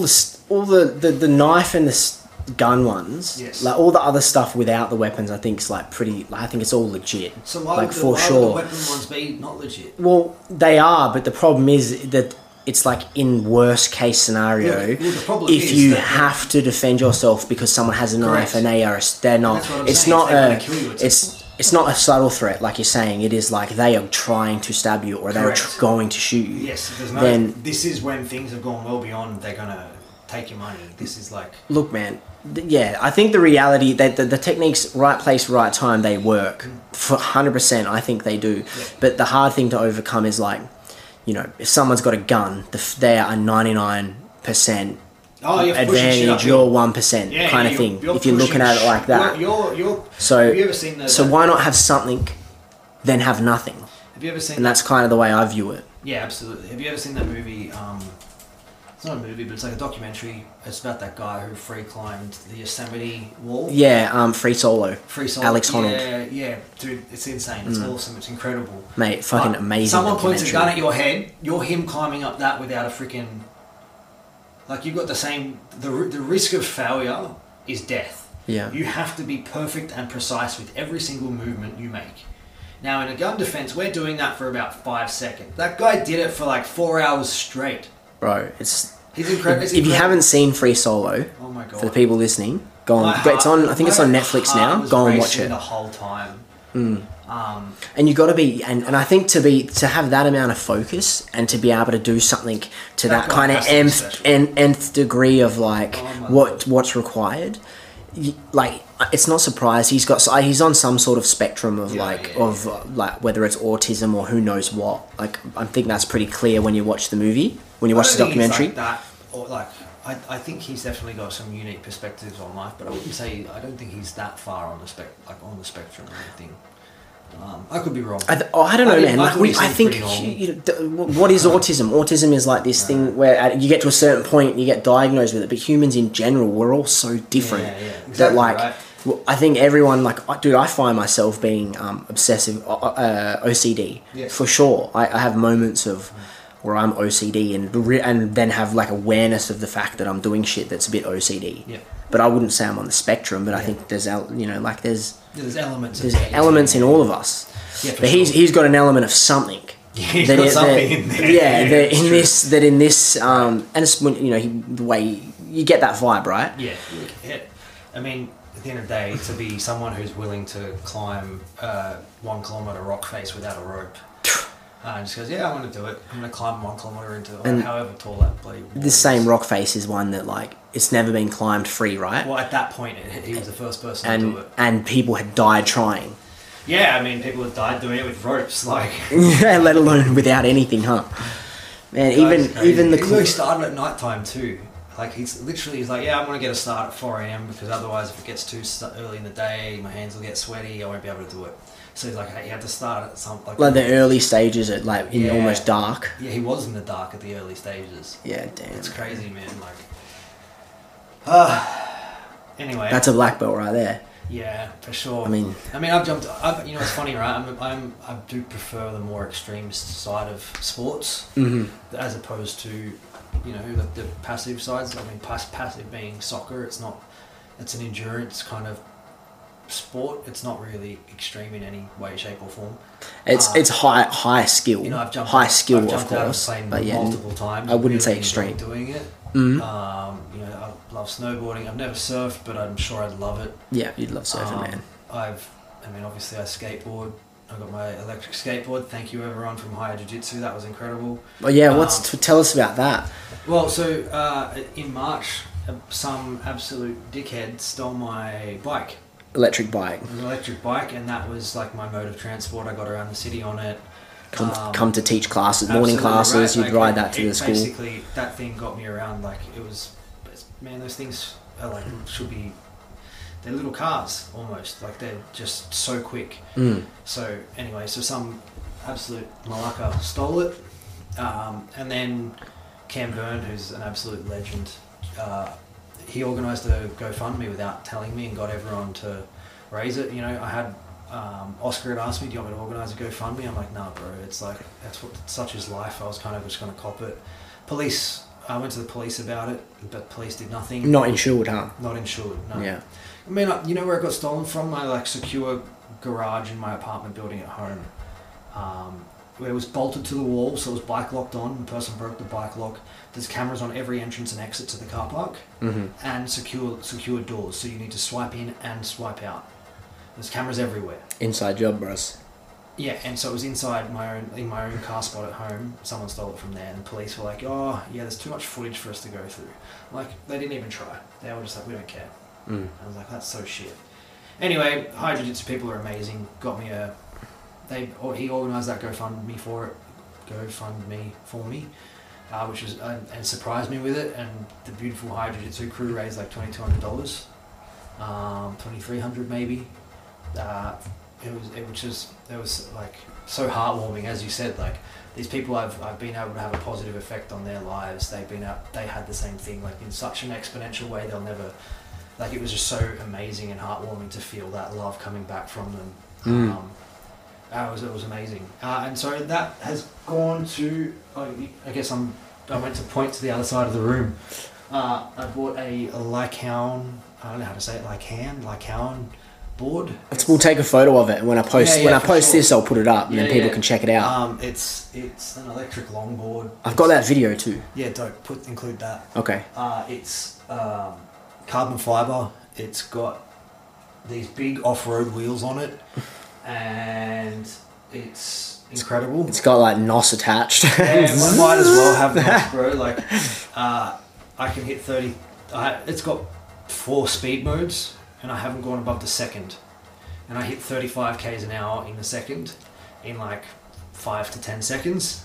the knife and the gun ones, Yes. like all the other stuff without the weapons, I think is like pretty. Like, I think it's all legit. So why like would for why sure. would the weapon ones be not legit? Well, they are, but the problem is that it's like in worst case scenario, Well, the problem if is you that have to defend yourself because someone has a knife Correct. and they're not. That's what I'm It's saying, not if they a. wanna kill you, It's not a subtle threat like you're saying. It is like they are trying to stab you or they're Correct. going to shoot you. Yes, there's no. Then This is when things have gone well beyond. They're gonna take your money. This is like. look, man. Yeah, I think the reality that the techniques, right place, right time, they work for 100%. I think they do. Yeah. But the hard thing to overcome is like, you know, if someone's got a gun, they are 99% Oh, you're pushing shit advantage. uphill. You're 1% kind of thing. If you're looking at it like that. So. Have you ever seen the? So why not have something, then have nothing? Have you ever seen? And that's kind of the way I view it. Yeah, absolutely. Have you ever seen that movie? It's not a movie, but it's like a documentary. It's about that guy who free climbed the Yosemite wall. Yeah, Free Solo. Free solo. Alex Honnold. Yeah, dude, it's insane. It's awesome. It's incredible. Mate, fucking But amazing. Someone points a gun documentary. at your head. You're him climbing up that without a freaking. Like, you've got the same. The risk of failure is death. Yeah. You have to be perfect and precise with every single movement you make. Now, in a gun defense, we're doing that for about 5 seconds. That guy did it for like 4 hours straight. Bro, it's... He's incredible. If you haven't seen Free Solo, Oh my god. for the people listening, go My on. It's on. I think it's on my Netflix heart now. was Go and watch racing it. the whole time. And you got to be, and I think to have that amount of focus and to be able to do something to That that guy kind of has to be special. nth degree of like Oh my what's required. Like, it's not surprised he's on some sort of spectrum of like whether it's autism or who knows what. Like, I think that's pretty clear when you watch the movie, when you watch the documentary. Like that, or like I think he's definitely got some unique perspectives on life, but I wouldn't say I don't think he's that far on the spectrum or anything. I could be wrong. I don't know, man. Like, I think what is autism? Autism is like this thing where you get to a certain point, and you get diagnosed with it. But humans in general, we're all so different Exactly that, like, right. I think everyone, like, dude, I find myself being obsessive, OCD for sure. I have moments of where I'm OCD and then have like awareness of the fact that I'm doing shit that's a bit OCD. Yeah. But I wouldn't say I'm on the spectrum. But I think there's There's elements. there's elements in all of us. Yeah, for but sure. he's got an element of something. He's got something in there. Yeah, it's in this, and it's when, you know, the way you get that vibe, right? Yeah. I mean, at the end of the day, to be someone who's willing to climb 1 kilometre rock face without a rope. And just goes, yeah, I'm going to do it. I'm going to climb 1 kilometre into And however tall that bloody wall This is. same rock face is one that, like, it's never been climbed free, right? Well, at that point, he was the first person to do it. And people had died trying. Yeah, I mean, people have died doing it with ropes, like... Yeah, let alone without anything, huh? Man, even the... He started at night time too. Like, he's like, yeah, I'm going to get a start at 4 a.m. because otherwise if it gets too early in the day, my hands will get sweaty, I won't be able to do it. So he's like, hey, he had to start at some Like the early stages at like in Yeah. almost dark. Yeah, he was in the dark at the early stages. Yeah, damn. It's crazy, man. Like, anyway. That's a black belt right there. Yeah, for sure. I mean, I've jumped. You know, it's funny, right? I do prefer the more extreme side of sports as opposed to, you know, the passive sides. I mean, passive being soccer. It's an endurance kind of sport. It's not really extreme in any way, shape, or form. It's high skill. You know, I've jumped. High skill, I've jumped of out course. plane But yeah, multiple times. I wouldn't say really extreme. enjoyed doing it. Mm-hmm. You know, I love snowboarding. I've never surfed, but I'm sure I'd love it. Yeah, you'd love surfing, man. Obviously I skateboard. I got my electric skateboard. Thank you everyone from Higher Jiu Jitsu. That was incredible. Well, yeah, tell us about that. Well, so in March, some absolute dickhead stole my bike. Electric bike. It was an electric bike, and that was like my mode of transport. I got around the city on it. Come to teach classes, morning classes. Right. You'd ride that to the school. Basically, that thing got me around. Like it was, man. Those things are like should be. They're little cars almost. Like they're just so quick. So anyway, some absolute malacca stole it, and then Cam Byrne, who's an absolute legend, he organised a GoFundMe without telling me and got everyone to raise it. You know, I had. Oscar had asked me, do you want me to organise a GoFundMe? I'm like, nah, bro, it's like, such is life. I was kind of just going to cop it. I went to the police about it, but police did nothing. Not insured, huh? Not insured, no. Yeah. I mean, you know where it got stolen from? My like secure garage in my apartment building at home. Where it was bolted to the wall, so it was bike locked on. The person broke the bike lock. There's cameras on every entrance and exit to the car park, and secure doors. So you need to swipe in and swipe out. There's cameras everywhere. Inside job, bros. Yeah, and so it was inside in my own car spot at home. Someone stole it from there, and the police were like, "Oh, yeah, there's too much footage for us to go through." Like they didn't even try. They were just like, "We don't care." I was like, "That's so shit." Anyway, High Jiu Jitsu people are amazing. Got me he organised that GoFundMe for me, which was and surprised me with it. And the beautiful High Jiu Jitsu crew raised like $2,200, $2,300 maybe. It was like so heartwarming, as you said. Like these people, I've been able to have a positive effect on their lives. They had the same thing, like in such an exponential way. They'll never, like it was just so amazing and heartwarming to feel that love coming back from them. It was amazing, and so that has gone to. I guess I went to point to the other side of the room. I bought a Lycaon. I don't know how to say it. Lycaon board. We'll take a photo of it, and when I post this, I'll put it up, and then people can check it out. It's an electric longboard. I've got that video too. Yeah, include that. Okay. It's carbon fiber. It's got these big off-road wheels on it, and it's incredible. It's got like NOS attached. Yeah, I might as well have NOS, bro. Like, I can hit 30. It's got 4 speed modes. And I haven't gone above the second. And I hit 35 k's an hour in the second in like 5 to 10 seconds.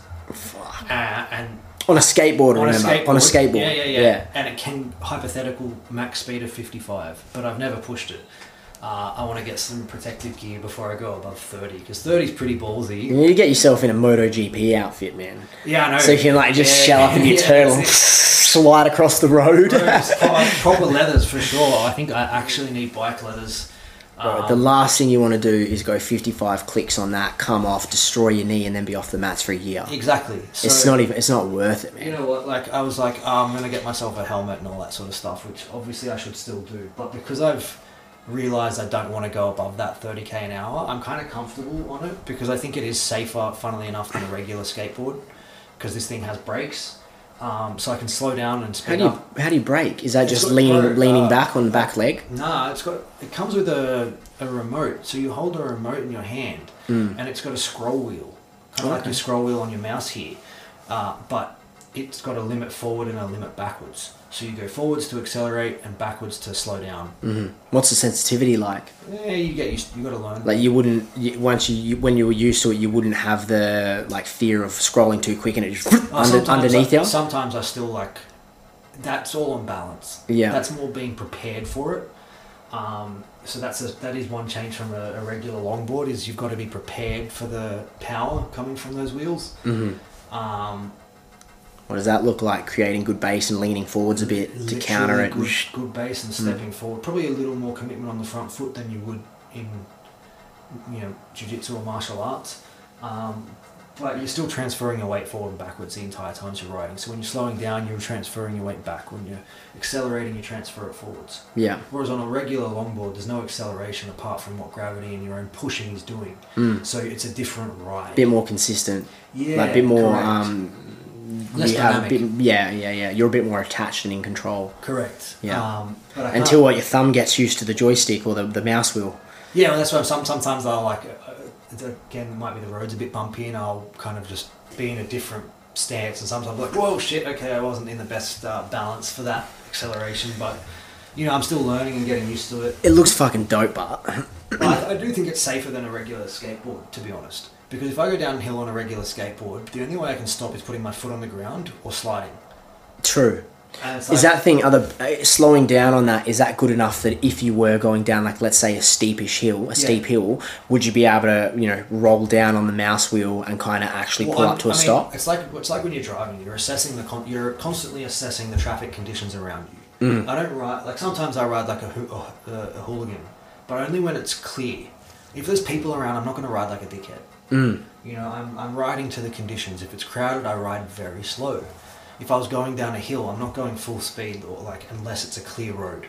And on a skateboard, on a skateboard. Yeah. And it can hypothetical max speed of 55, but I've never pushed it. I want to get some protective gear before I go above 30, because 30 is pretty ballsy. You need to get yourself in a MotoGP outfit, man. Yeah, I know. So you can like just shell up in your turtle, slide across the road. Proper leathers for sure. I think I actually need bike leathers. Bro, the last thing you want to do is go 55 clicks on that, come off, destroy your knee, and then be off the mats for a year. Exactly. So, it's not worth it, man. You know what? Like I was like, I'm gonna get myself a helmet and all that sort of stuff, which obviously I should still do. But because I've realised I don't want to go above that 30k an hour, I'm kind of comfortable on it because I think it is safer, funnily enough, than a regular skateboard because this thing has brakes. So I can slow down and speed up. How do you brake? Is that just leaning back on the back leg? Nah, it comes with a remote. So you hold a remote in your hand, and it's got a scroll wheel, kind of like your scroll wheel on your mouse here, but it's got a limit forward and a limit backwards. So you go forwards to accelerate and backwards to slow down. Mm-hmm. What's the sensitivity like? Yeah, you get used. You got to learn. Like you wouldn't when you were used to it, you wouldn't have the like fear of scrolling too quick and it just underneath you. Sometimes I still like. That's all on balance. Yeah, that's more being prepared for it. So that is one change from a regular longboard, is you've got to be prepared for the power coming from those wheels. What does that look like? Creating good base and leaning forwards a bit to counter it. Good base and stepping forward. Probably a little more commitment on the front foot than you would in, jiu-jitsu or martial arts. But you're still transferring your weight forward and backwards the entire time you're riding. So when you're slowing down, you're transferring your weight back. When you're accelerating, you transfer it forwards. Yeah. Whereas on a regular longboard, there's no acceleration apart from what gravity and your own pushing is doing. So it's a different ride. Bit more consistent. Yeah. Like a bit more. Less dynamic. Yeah. You're a bit more attached and in control. Correct. Yeah. But Until your thumb gets used to the joystick or the mouse wheel. Yeah, well, that's why sometimes I'll like. Again, it might be the road's a bit bumpy and I'll kind of just be in a different stance, and sometimes I'm like, whoa, shit, okay, I wasn't in the best balance for that acceleration, but I'm still learning and getting used to it. It looks fucking dope, but I do think it's safer than a regular skateboard, to be honest, because if I go downhill on a regular skateboard, the only way I can stop is putting my foot on the ground or sliding. True. And it's Is that thing, slowing down on that, is that good enough that if you were going down, like, let's say a steep hill, would you be able to, roll down on the mouse wheel and kind of actually pull up to a stop? It's like when you're driving, you're constantly assessing the traffic conditions around you. I don't ride, like, sometimes I ride like a hooligan, but only when it's clear. If there's people around, I'm not going to ride like a dickhead. I'm riding to the conditions. If it's crowded, I ride very slow. If I was going down a hill, I'm not going full speed, or unless it's a clear road.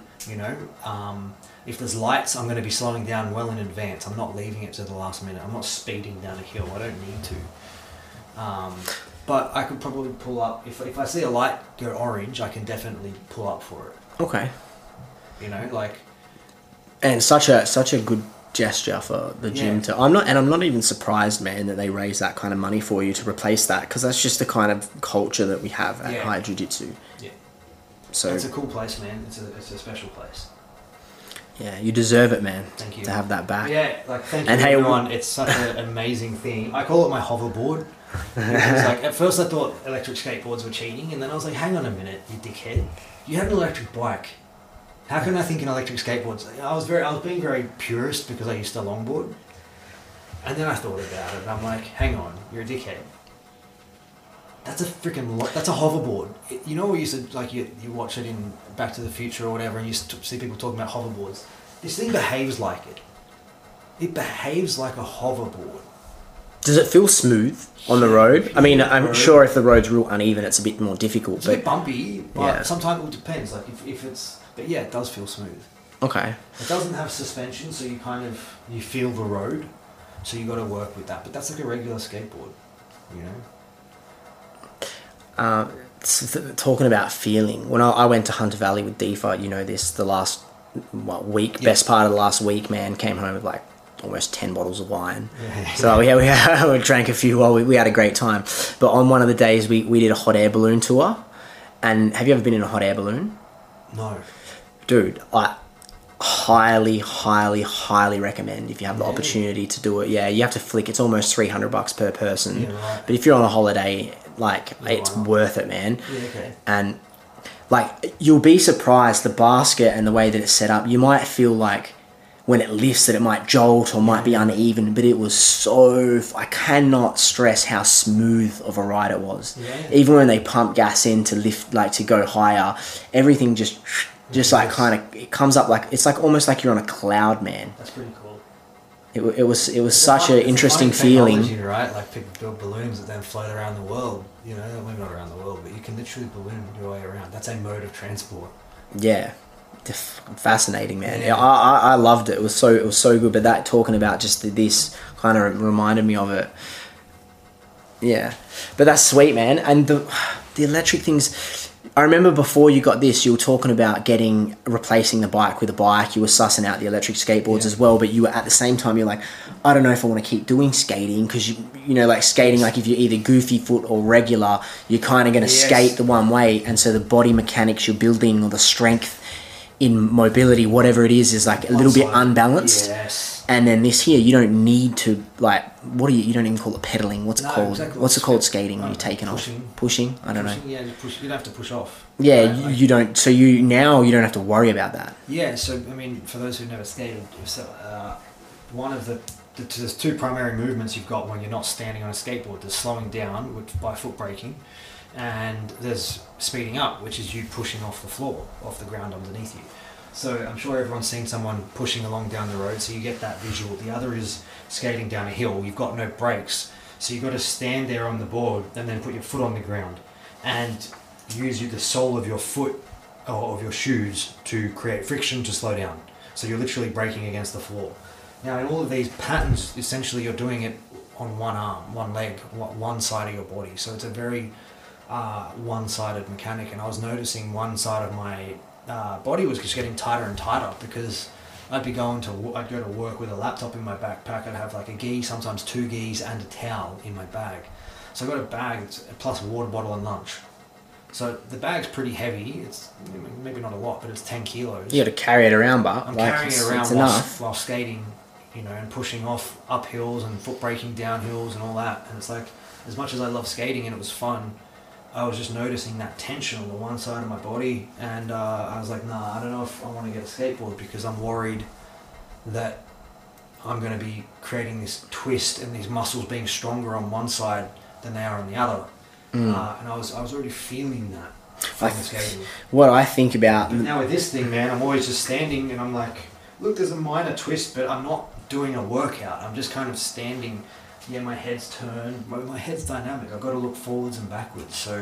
If there's lights, I'm going to be slowing down well in advance. I'm not leaving it to the last minute. I'm not speeding down a hill. I don't need to. But I could probably pull up if I see a light go orange. I can definitely pull up for it. Okay. And such a good gesture for the gym to. I'm not even surprised, man, that they raise that kind of money for you to replace that, because that's just the kind of culture that we have at High Jiu-Jitsu. Yeah. So it's a cool place, man. It's a special place. Yeah, you deserve it, man. Thank you. To have that back. Yeah, thank you, everyone. It's such an amazing thing. I call it my hoverboard. Because, at first I thought electric skateboards were cheating, and then I was like, hang on a minute, you dickhead. You have an electric bike. How can I think in electric skateboards? I was being very purist because I used to longboard. And then I thought about it, and I'm like, hang on, you're a dickhead. That's a hoverboard. We used to, you watch it in Back to the Future or whatever, and you see people talking about hoverboards. This thing behaves like it. It behaves like a hoverboard. Does it feel smooth on the road? I mean, I'm sure if the road's real uneven, it's a bit more difficult. It's a bit bumpy, but sometimes it depends. If it's... But yeah, it does feel smooth. Okay. It doesn't have suspension, so you feel the road. So you got to work with that. But that's like a regular skateboard, Talking about feeling, when I went to Hunter Valley with Defa, the last week, best part of the last week, man, came home with like almost 10 bottles of wine. So we drank a few while we had a great time. But on one of the days, we did a hot air balloon tour. And have you ever been in a hot air balloon? No. Dude, I highly, highly, highly recommend if you have the opportunity to do it. Yeah, you have to flick. It's almost $300 per person. Yeah, right. But if you're on a holiday, it's worth it, man. Yeah, okay. And you'll be surprised, the basket and the way that it's set up. You might feel like when it lifts that it might jolt or might be uneven, but it was I cannot stress how smooth of a ride it was. Yeah. Even when they pump gas in to lift, to go higher, everything just it comes up it's almost like you're on a cloud, man. That's pretty cool. It was such an interesting feeling. Right? Build balloons that then float around the world. Maybe not around the world, but you can literally balloon your way around. That's a mode of transport. Yeah. Fascinating, man. Yeah. I loved it. It was so good. But that talking about just this kind of reminded me of it. Yeah, but that's sweet, man. And the electric things. I remember before you got this, you were talking about replacing the bike with a bike. You were sussing out the electric skateboards as well, but you were at the same time, you're like, I don't know if I want to keep doing skating, because skating, if you're either goofy foot or regular, you're kind of going to skate the one way, and so the body mechanics you're building or the strength in mobility, whatever it is a little bit unbalanced. Yes. And then this here, you don't need to, like, you don't even call it pedaling. What's it No, called? exactly. What's it called skating when you're taking Pushing. off? Pushing? I don't know. Yeah, you don't have to push off. Yeah, Right? Like- you don't, so you don't have to worry about that. Yeah, so I mean, for those who've never skated, one of there's two primary movements you've got when you're not standing on a skateboard. There's slowing down by foot braking, and there's speeding up, which is you pushing off the floor, off the ground underneath you. So I'm sure everyone's seen someone pushing along down the road, so you get that visual. The other is skating down a hill. You've got no brakes, so you've got to stand there on the board and then put your foot on the ground and use the sole of your foot or of your shoes to create friction to slow down. So you're literally braking against the floor. Now in all of these patterns, essentially you're doing it on one arm, one leg, one side of your body. So it's a very one-sided mechanic, and I was noticing one side of my body was just getting tighter and tighter because I'd go to work with a laptop in my backpack. I'd have like a gi, sometimes 2 gis and a towel in my bag. So I got a bag plus a water bottle and lunch. So the bag's pretty heavy. It's maybe not a lot, but it's 10 kilos. You got to carry it around, but I'm carrying it around enough. while skating, and pushing off up hills and foot braking down hills and all that. And it's like, as much as I love skating and it was fun, I was just noticing that tension on the one side of my body, and I was like, nah, I don't know if I want to get a skateboard because I'm worried that I'm going to be creating this twist and these muscles being stronger on one side than they are on the other. And I was already feeling that from skating. What I think about... But now with this thing, man, I'm always just standing and I'm like, look, there's a minor twist, but I'm not doing a workout. I'm just kind of standing. Yeah, my head's turned. My head's dynamic. I've got to look forwards and backwards. So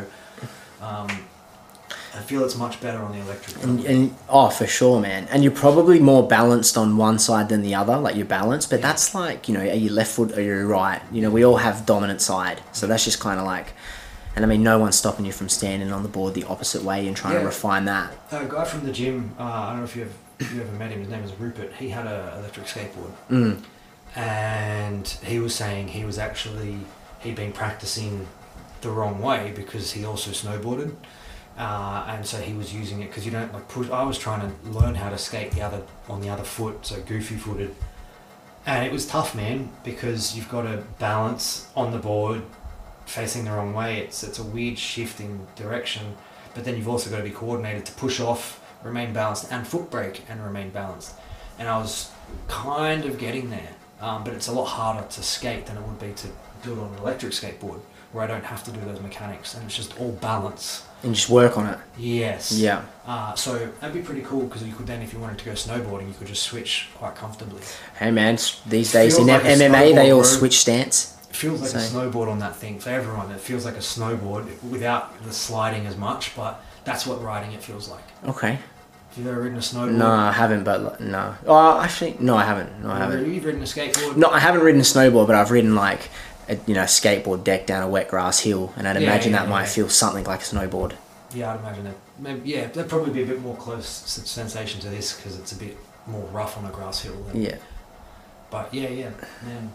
I feel it's much better on the electric. And for sure, man. And you're probably more balanced on one side than the other, like you're balanced. But that's like, are you left foot or you're right? We all have dominant side. So that's just kind of like... And I mean, no one's stopping you from standing on the board the opposite way and trying to refine that. A guy from the gym, I don't know if you ever met him, his name is Rupert. He had an electric skateboard. And he was saying he'd been practicing the wrong way because he also snowboarded. And so he was using it because you don't like push. I was trying to learn how to skate on the other foot, so goofy footed. And it was tough, man, because you've got to balance on the board facing the wrong way. It's a weird shifting direction, but then you've also got to be coordinated to push off, remain balanced, and foot brake and remain balanced. And I was kind of getting there, but it's a lot harder to skate than it would be to do it on an electric skateboard where I don't have to do those mechanics and it's just all balance. And just work on it. Yes. Yeah. So that'd be pretty cool because you could then, if you wanted to go snowboarding, you could just switch quite comfortably. Hey man, these days in Feels like a MMA they all snowboard, switch stance. It feels like a snowboard on that thing for everyone. It feels like a snowboard without the sliding as much, but that's what riding it feels like. Okay. Have you ever ridden a snowboard? No, I haven't, but no. Oh, actually, no, I haven't. No, I haven't. You've ridden a skateboard? No, I haven't ridden a snowboard, but I've ridden like a skateboard deck down a wet grass hill, and I'd imagine that might feel something like a snowboard. Yeah, I'd imagine that. Maybe, yeah, that'd probably be a bit more close sensation to this because it's a bit more rough on a grass hill. Yeah. But yeah, man.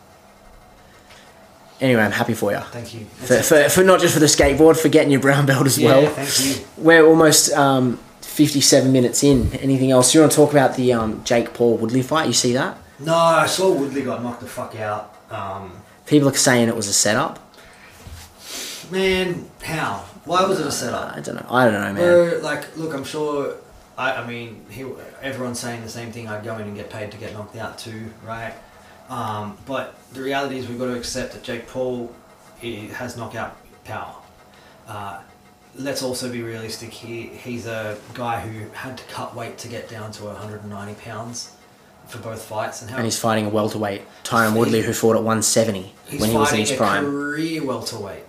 Anyway, I'm happy for you. Thank you. For not just for the skateboard, for getting your brown belt as well. Yeah, thank you. We're almost 57 minutes in. Anything else? You want to talk about the Jake Paul Woodley fight? You see that? No, I saw Woodley got knocked the fuck out. People are saying it was a setup. Man, how? Why was it a setup? I don't know, man. Look, I'm sure. I mean, everyone's saying the same thing. I'd go in and get paid to get knocked out too, right? But the reality is we've got to accept that Jake Paul has knockout power. Let's also be realistic here. He's a guy who had to cut weight to get down to 190 pounds for both fights. And he's fighting a welterweight, Tyron Woodley, who fought at 170 when he was in his prime. He's fighting a career welterweight.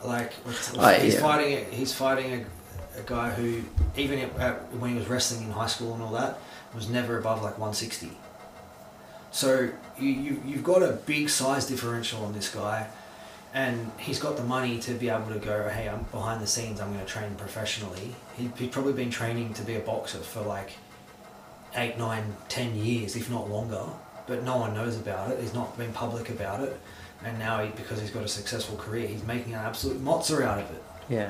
He's fighting a guy who, even when he was wrestling in high school and all that, was never above like 160. So you've got a big size differential on this guy, and he's got the money to be able to go, hey, I'm behind the scenes, I'm going to train professionally. He'd probably been training to be a boxer for like 8, 9, 10 years, if not longer, but no one knows about it. He's not been public about it, and now because he's got a successful career, he's making an absolute mozza out of it. Yeah.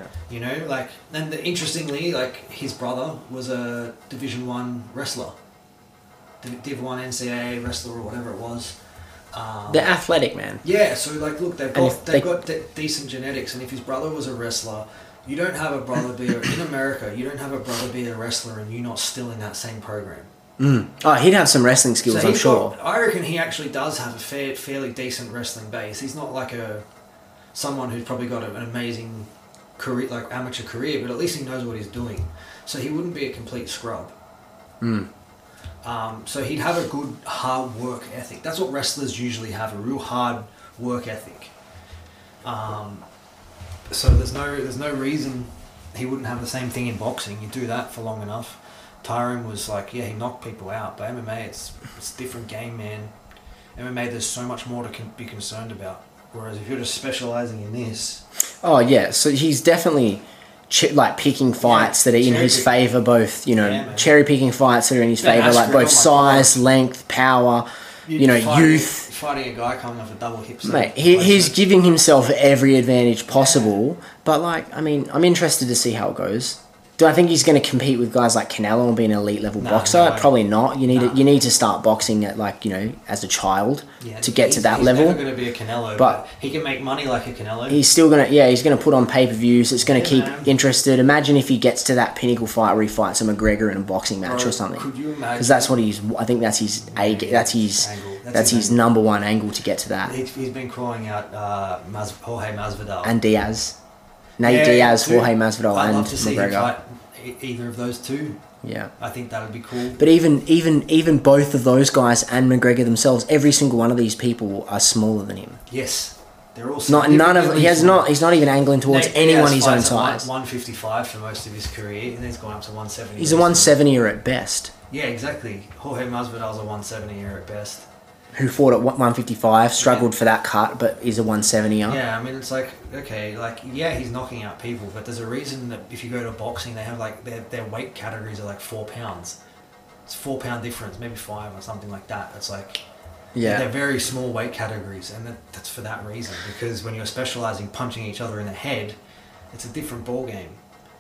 Interestingly, his brother was a Division 1 wrestler. Div 1 NCAA wrestler or whatever it was. They're athletic, man. Yeah, so like, look, they've got decent genetics, and if his brother was a wrestler, you don't have a brother be in America. You don't have a brother be a wrestler, and you not still in that same program. Oh, he'd have some wrestling skills, I'm sure. I reckon he actually does have a fairly decent wrestling base. He's not like someone who's probably got an amazing career, like amateur career, but at least he knows what he's doing. So he wouldn't be a complete scrub. So he'd have a good hard work ethic. That's what wrestlers usually have, a real hard work ethic. So there's no reason he wouldn't have the same thing in boxing. You do that for long enough. Tyron was like, yeah, he knocked people out, but MMA, it's a different game, man. MMA, there's so much more to be concerned about. Whereas if you're just specialising in this... Oh, yeah, so he's definitely picking fights that are in his favour, both, cherry-picking fights that are in his favour, like both size, length, power, youth. Fighting a guy coming off a double hip... Mate, he's giving himself every advantage possible, but, I'm interested to see how it goes. Do I think he's going to compete with guys like Canelo and be an elite level boxer? No. Probably not. You need to start boxing at as a child to get to that level. He's never going to be a Canelo, but he can make money like a Canelo. He's still going to he's going to put on pay-per-views. It's going to keep interested. Imagine if he gets to that pinnacle fight where he fights a McGregor in a boxing match or something. Could you imagine? Because that's what I think that's his that's his number one angle to get to that. He's been calling out Jorge Masvidal and Diaz. Nate Diaz, Jorge Masvidal, I'd and love to see McGregor. him fight either of those two. Yeah, I think that would be cool. But even both of those guys and McGregor themselves, every single one of these people are smaller than him. Yes, they're all. He's not even angling towards anyone his own size. 155 for most of his career, and he's gone up to 170. He's a 170er at best. Yeah, exactly. Jorge Masvidal's a 170er at best. Who fought at 155, struggled for that cut, but is a 170er. Yeah, I mean, it's like, okay, he's knocking out people, but there's a reason that if you go to boxing, they have their weight categories are like 4 pounds. It's 4 pound difference, maybe 5 or something like that. It's like, they're very small weight categories, and that's for that reason, because when you're specialising punching each other in the head, it's a different ball game.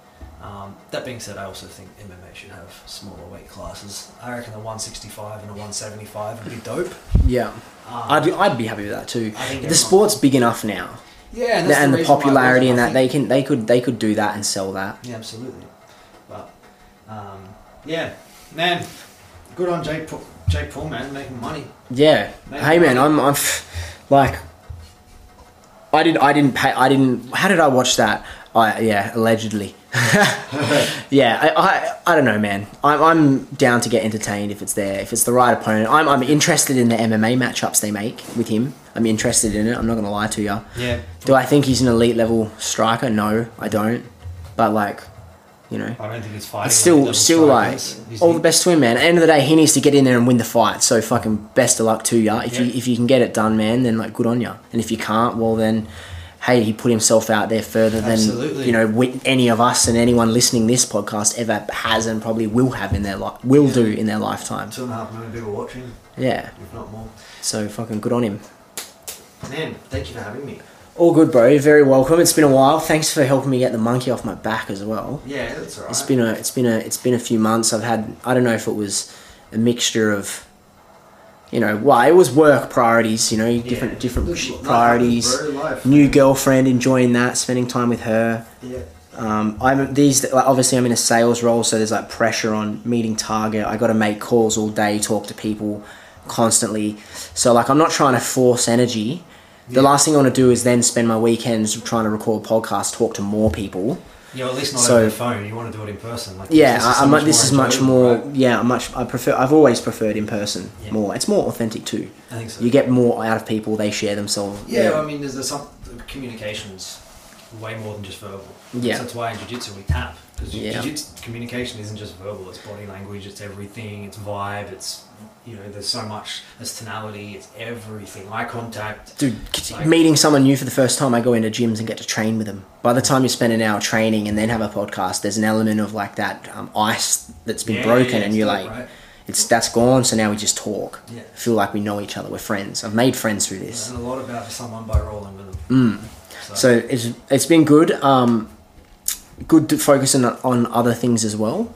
That being said, I also think MMA should have smaller weight classes. I reckon a 165 and a 175 would be dope. Yeah, I'd be happy with that too. The sport's big enough now. Yeah, and the popularity and that they could do that and sell that. Yeah, absolutely. But yeah, man, good on Jake Paul, man, making money. Yeah. Hey, man, I'm like, I didn't pay. How did I watch that? Allegedly. Yeah, I don't know, man. I'm down to get entertained if it's there, if it's the right opponent. I'm interested in the MMA matchups they make with him. I'm interested in it. I'm not gonna lie to you. Yeah. Do I think he's an elite level striker? No, I don't. But I don't think he's fighting. It's still all the best to him, man. At the end of the day, he needs to get in there and win the fight. So fucking best of luck to you. If you can get it done, man, then good on you. And if you can't, well then, hey, he put himself out there further than any of us and anyone listening this podcast ever has and probably will have in their do in their lifetime. 2.5 million people watching. Yeah, if not more. So fucking good on him. Man, thank you for having me. All good, bro. You're very welcome. It's been a while. Thanks for helping me get the monkey off my back as well. Yeah, that's alright. It's been a few months. I've had, I don't know if it was a mixture of, it was work priorities, different priorities. Life. New girlfriend, enjoying that, spending time with her. Yeah. Obviously I'm in a sales role, so there's pressure on meeting target. I got to make calls all day, talk to people constantly. So I'm not trying to force energy. The last thing I want to do is then spend my weekends trying to record podcasts, talk to more people. Yeah, at least not over the phone. You want to do it in person. This is much more. Right? Yeah, I've always preferred in person more. It's more authentic too. I think so. You get more out of people. They share themselves. Yeah, I mean, there's some communications way more than just verbal. Yeah, so that's why in jiu-jitsu we tap, because jiu-jitsu communication isn't just verbal. It's body language. It's everything. It's vibe. It's there's so much. There's tonality. It's everything. Eye contact. Dude, meeting someone new for the first time, I go into gyms and get to train with them. By the time you spend an hour training and then have a podcast, there's an element of that ice that's been broken, and you're right. That's gone. So now we just talk. Yeah. Feel like we know each other. We're friends. I've made friends through this. And a lot about someone by rolling with them. So it's been good. Good to focus on other things as well.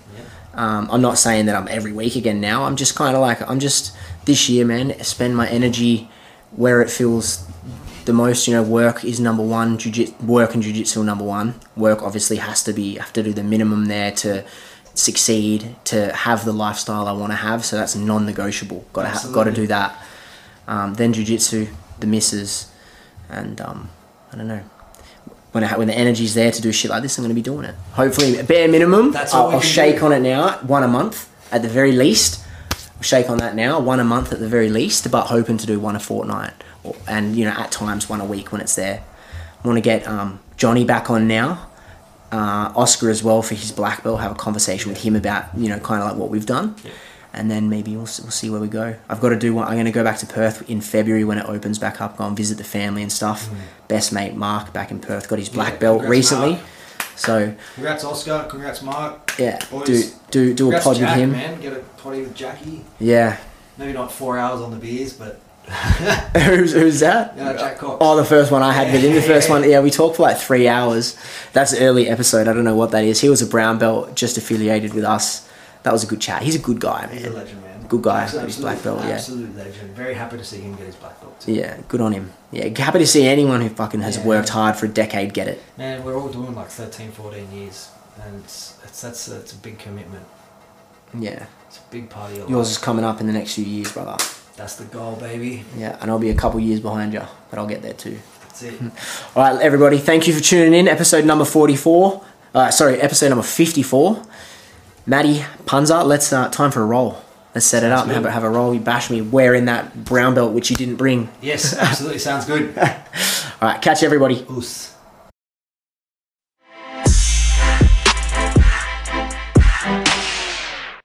I'm not saying that I'm every week again now. I'm just kind of like, this year, man, spend my energy where it feels the most. You know, work is number one. Work and jiu-jitsu are number one. Work obviously have to do the minimum there to succeed, to have the lifestyle I want to have. So that's non-negotiable. Got to do that. Then jiu-jitsu, the misses, and I don't know. When the energy's there to do shit like this, I'm going to be doing it. Hopefully, bare minimum. I'll shake on it now. 1 a month at the very least. I'll shake on that now. 1 a month at the very least, but hoping to do 1 a fortnight, and you know, at times 1 a week when it's there. I want to get Johnny back on now. Oscar as well for his black belt. Have a conversation with him about, you know, kind of like what we've done. Yeah. And then maybe we'll see where we go. I've got to do one. I'm going to go back to Perth in February when it opens back up. Go and visit the family and stuff. Best mate Mark back in Perth got his black belt recently. Mark. So congrats Oscar. Congrats Mark. Yeah. Boys. Do a pod Jack, with him. Man, get a potty with Jackie. Yeah. Maybe not 4 hours on the beers, but. Who's that? Jack Cox. Oh, the first one I had with him. The first one, yeah, we talked for like 3 hours. That's an early episode. I don't know what that is. He was a brown belt, just affiliated with us. That was a good chat. He's a good guy, man. He's a legend, man. Good guy. Got his black belt, yeah. Absolute legend. Very happy to see him get his black belt too. Yeah, good on him. Yeah, happy to see anyone who fucking has worked hard for a decade get it. Man, we're all doing like 13, 14 years, and it's a big commitment. Yeah. It's a big part of your Yours life. is coming up in the next few years, brother. That's the goal, baby. Yeah, and I'll be a couple years behind you, but I'll get there too. That's it. All right, everybody, thank you for tuning in. Episode number 44. Episode number 54. Matty, Punza, let's time for a roll. Let's set it up and have a roll. You bash me wearing that brown belt, which you didn't bring. Yes, absolutely. Sounds good. All right, catch everybody. Oos.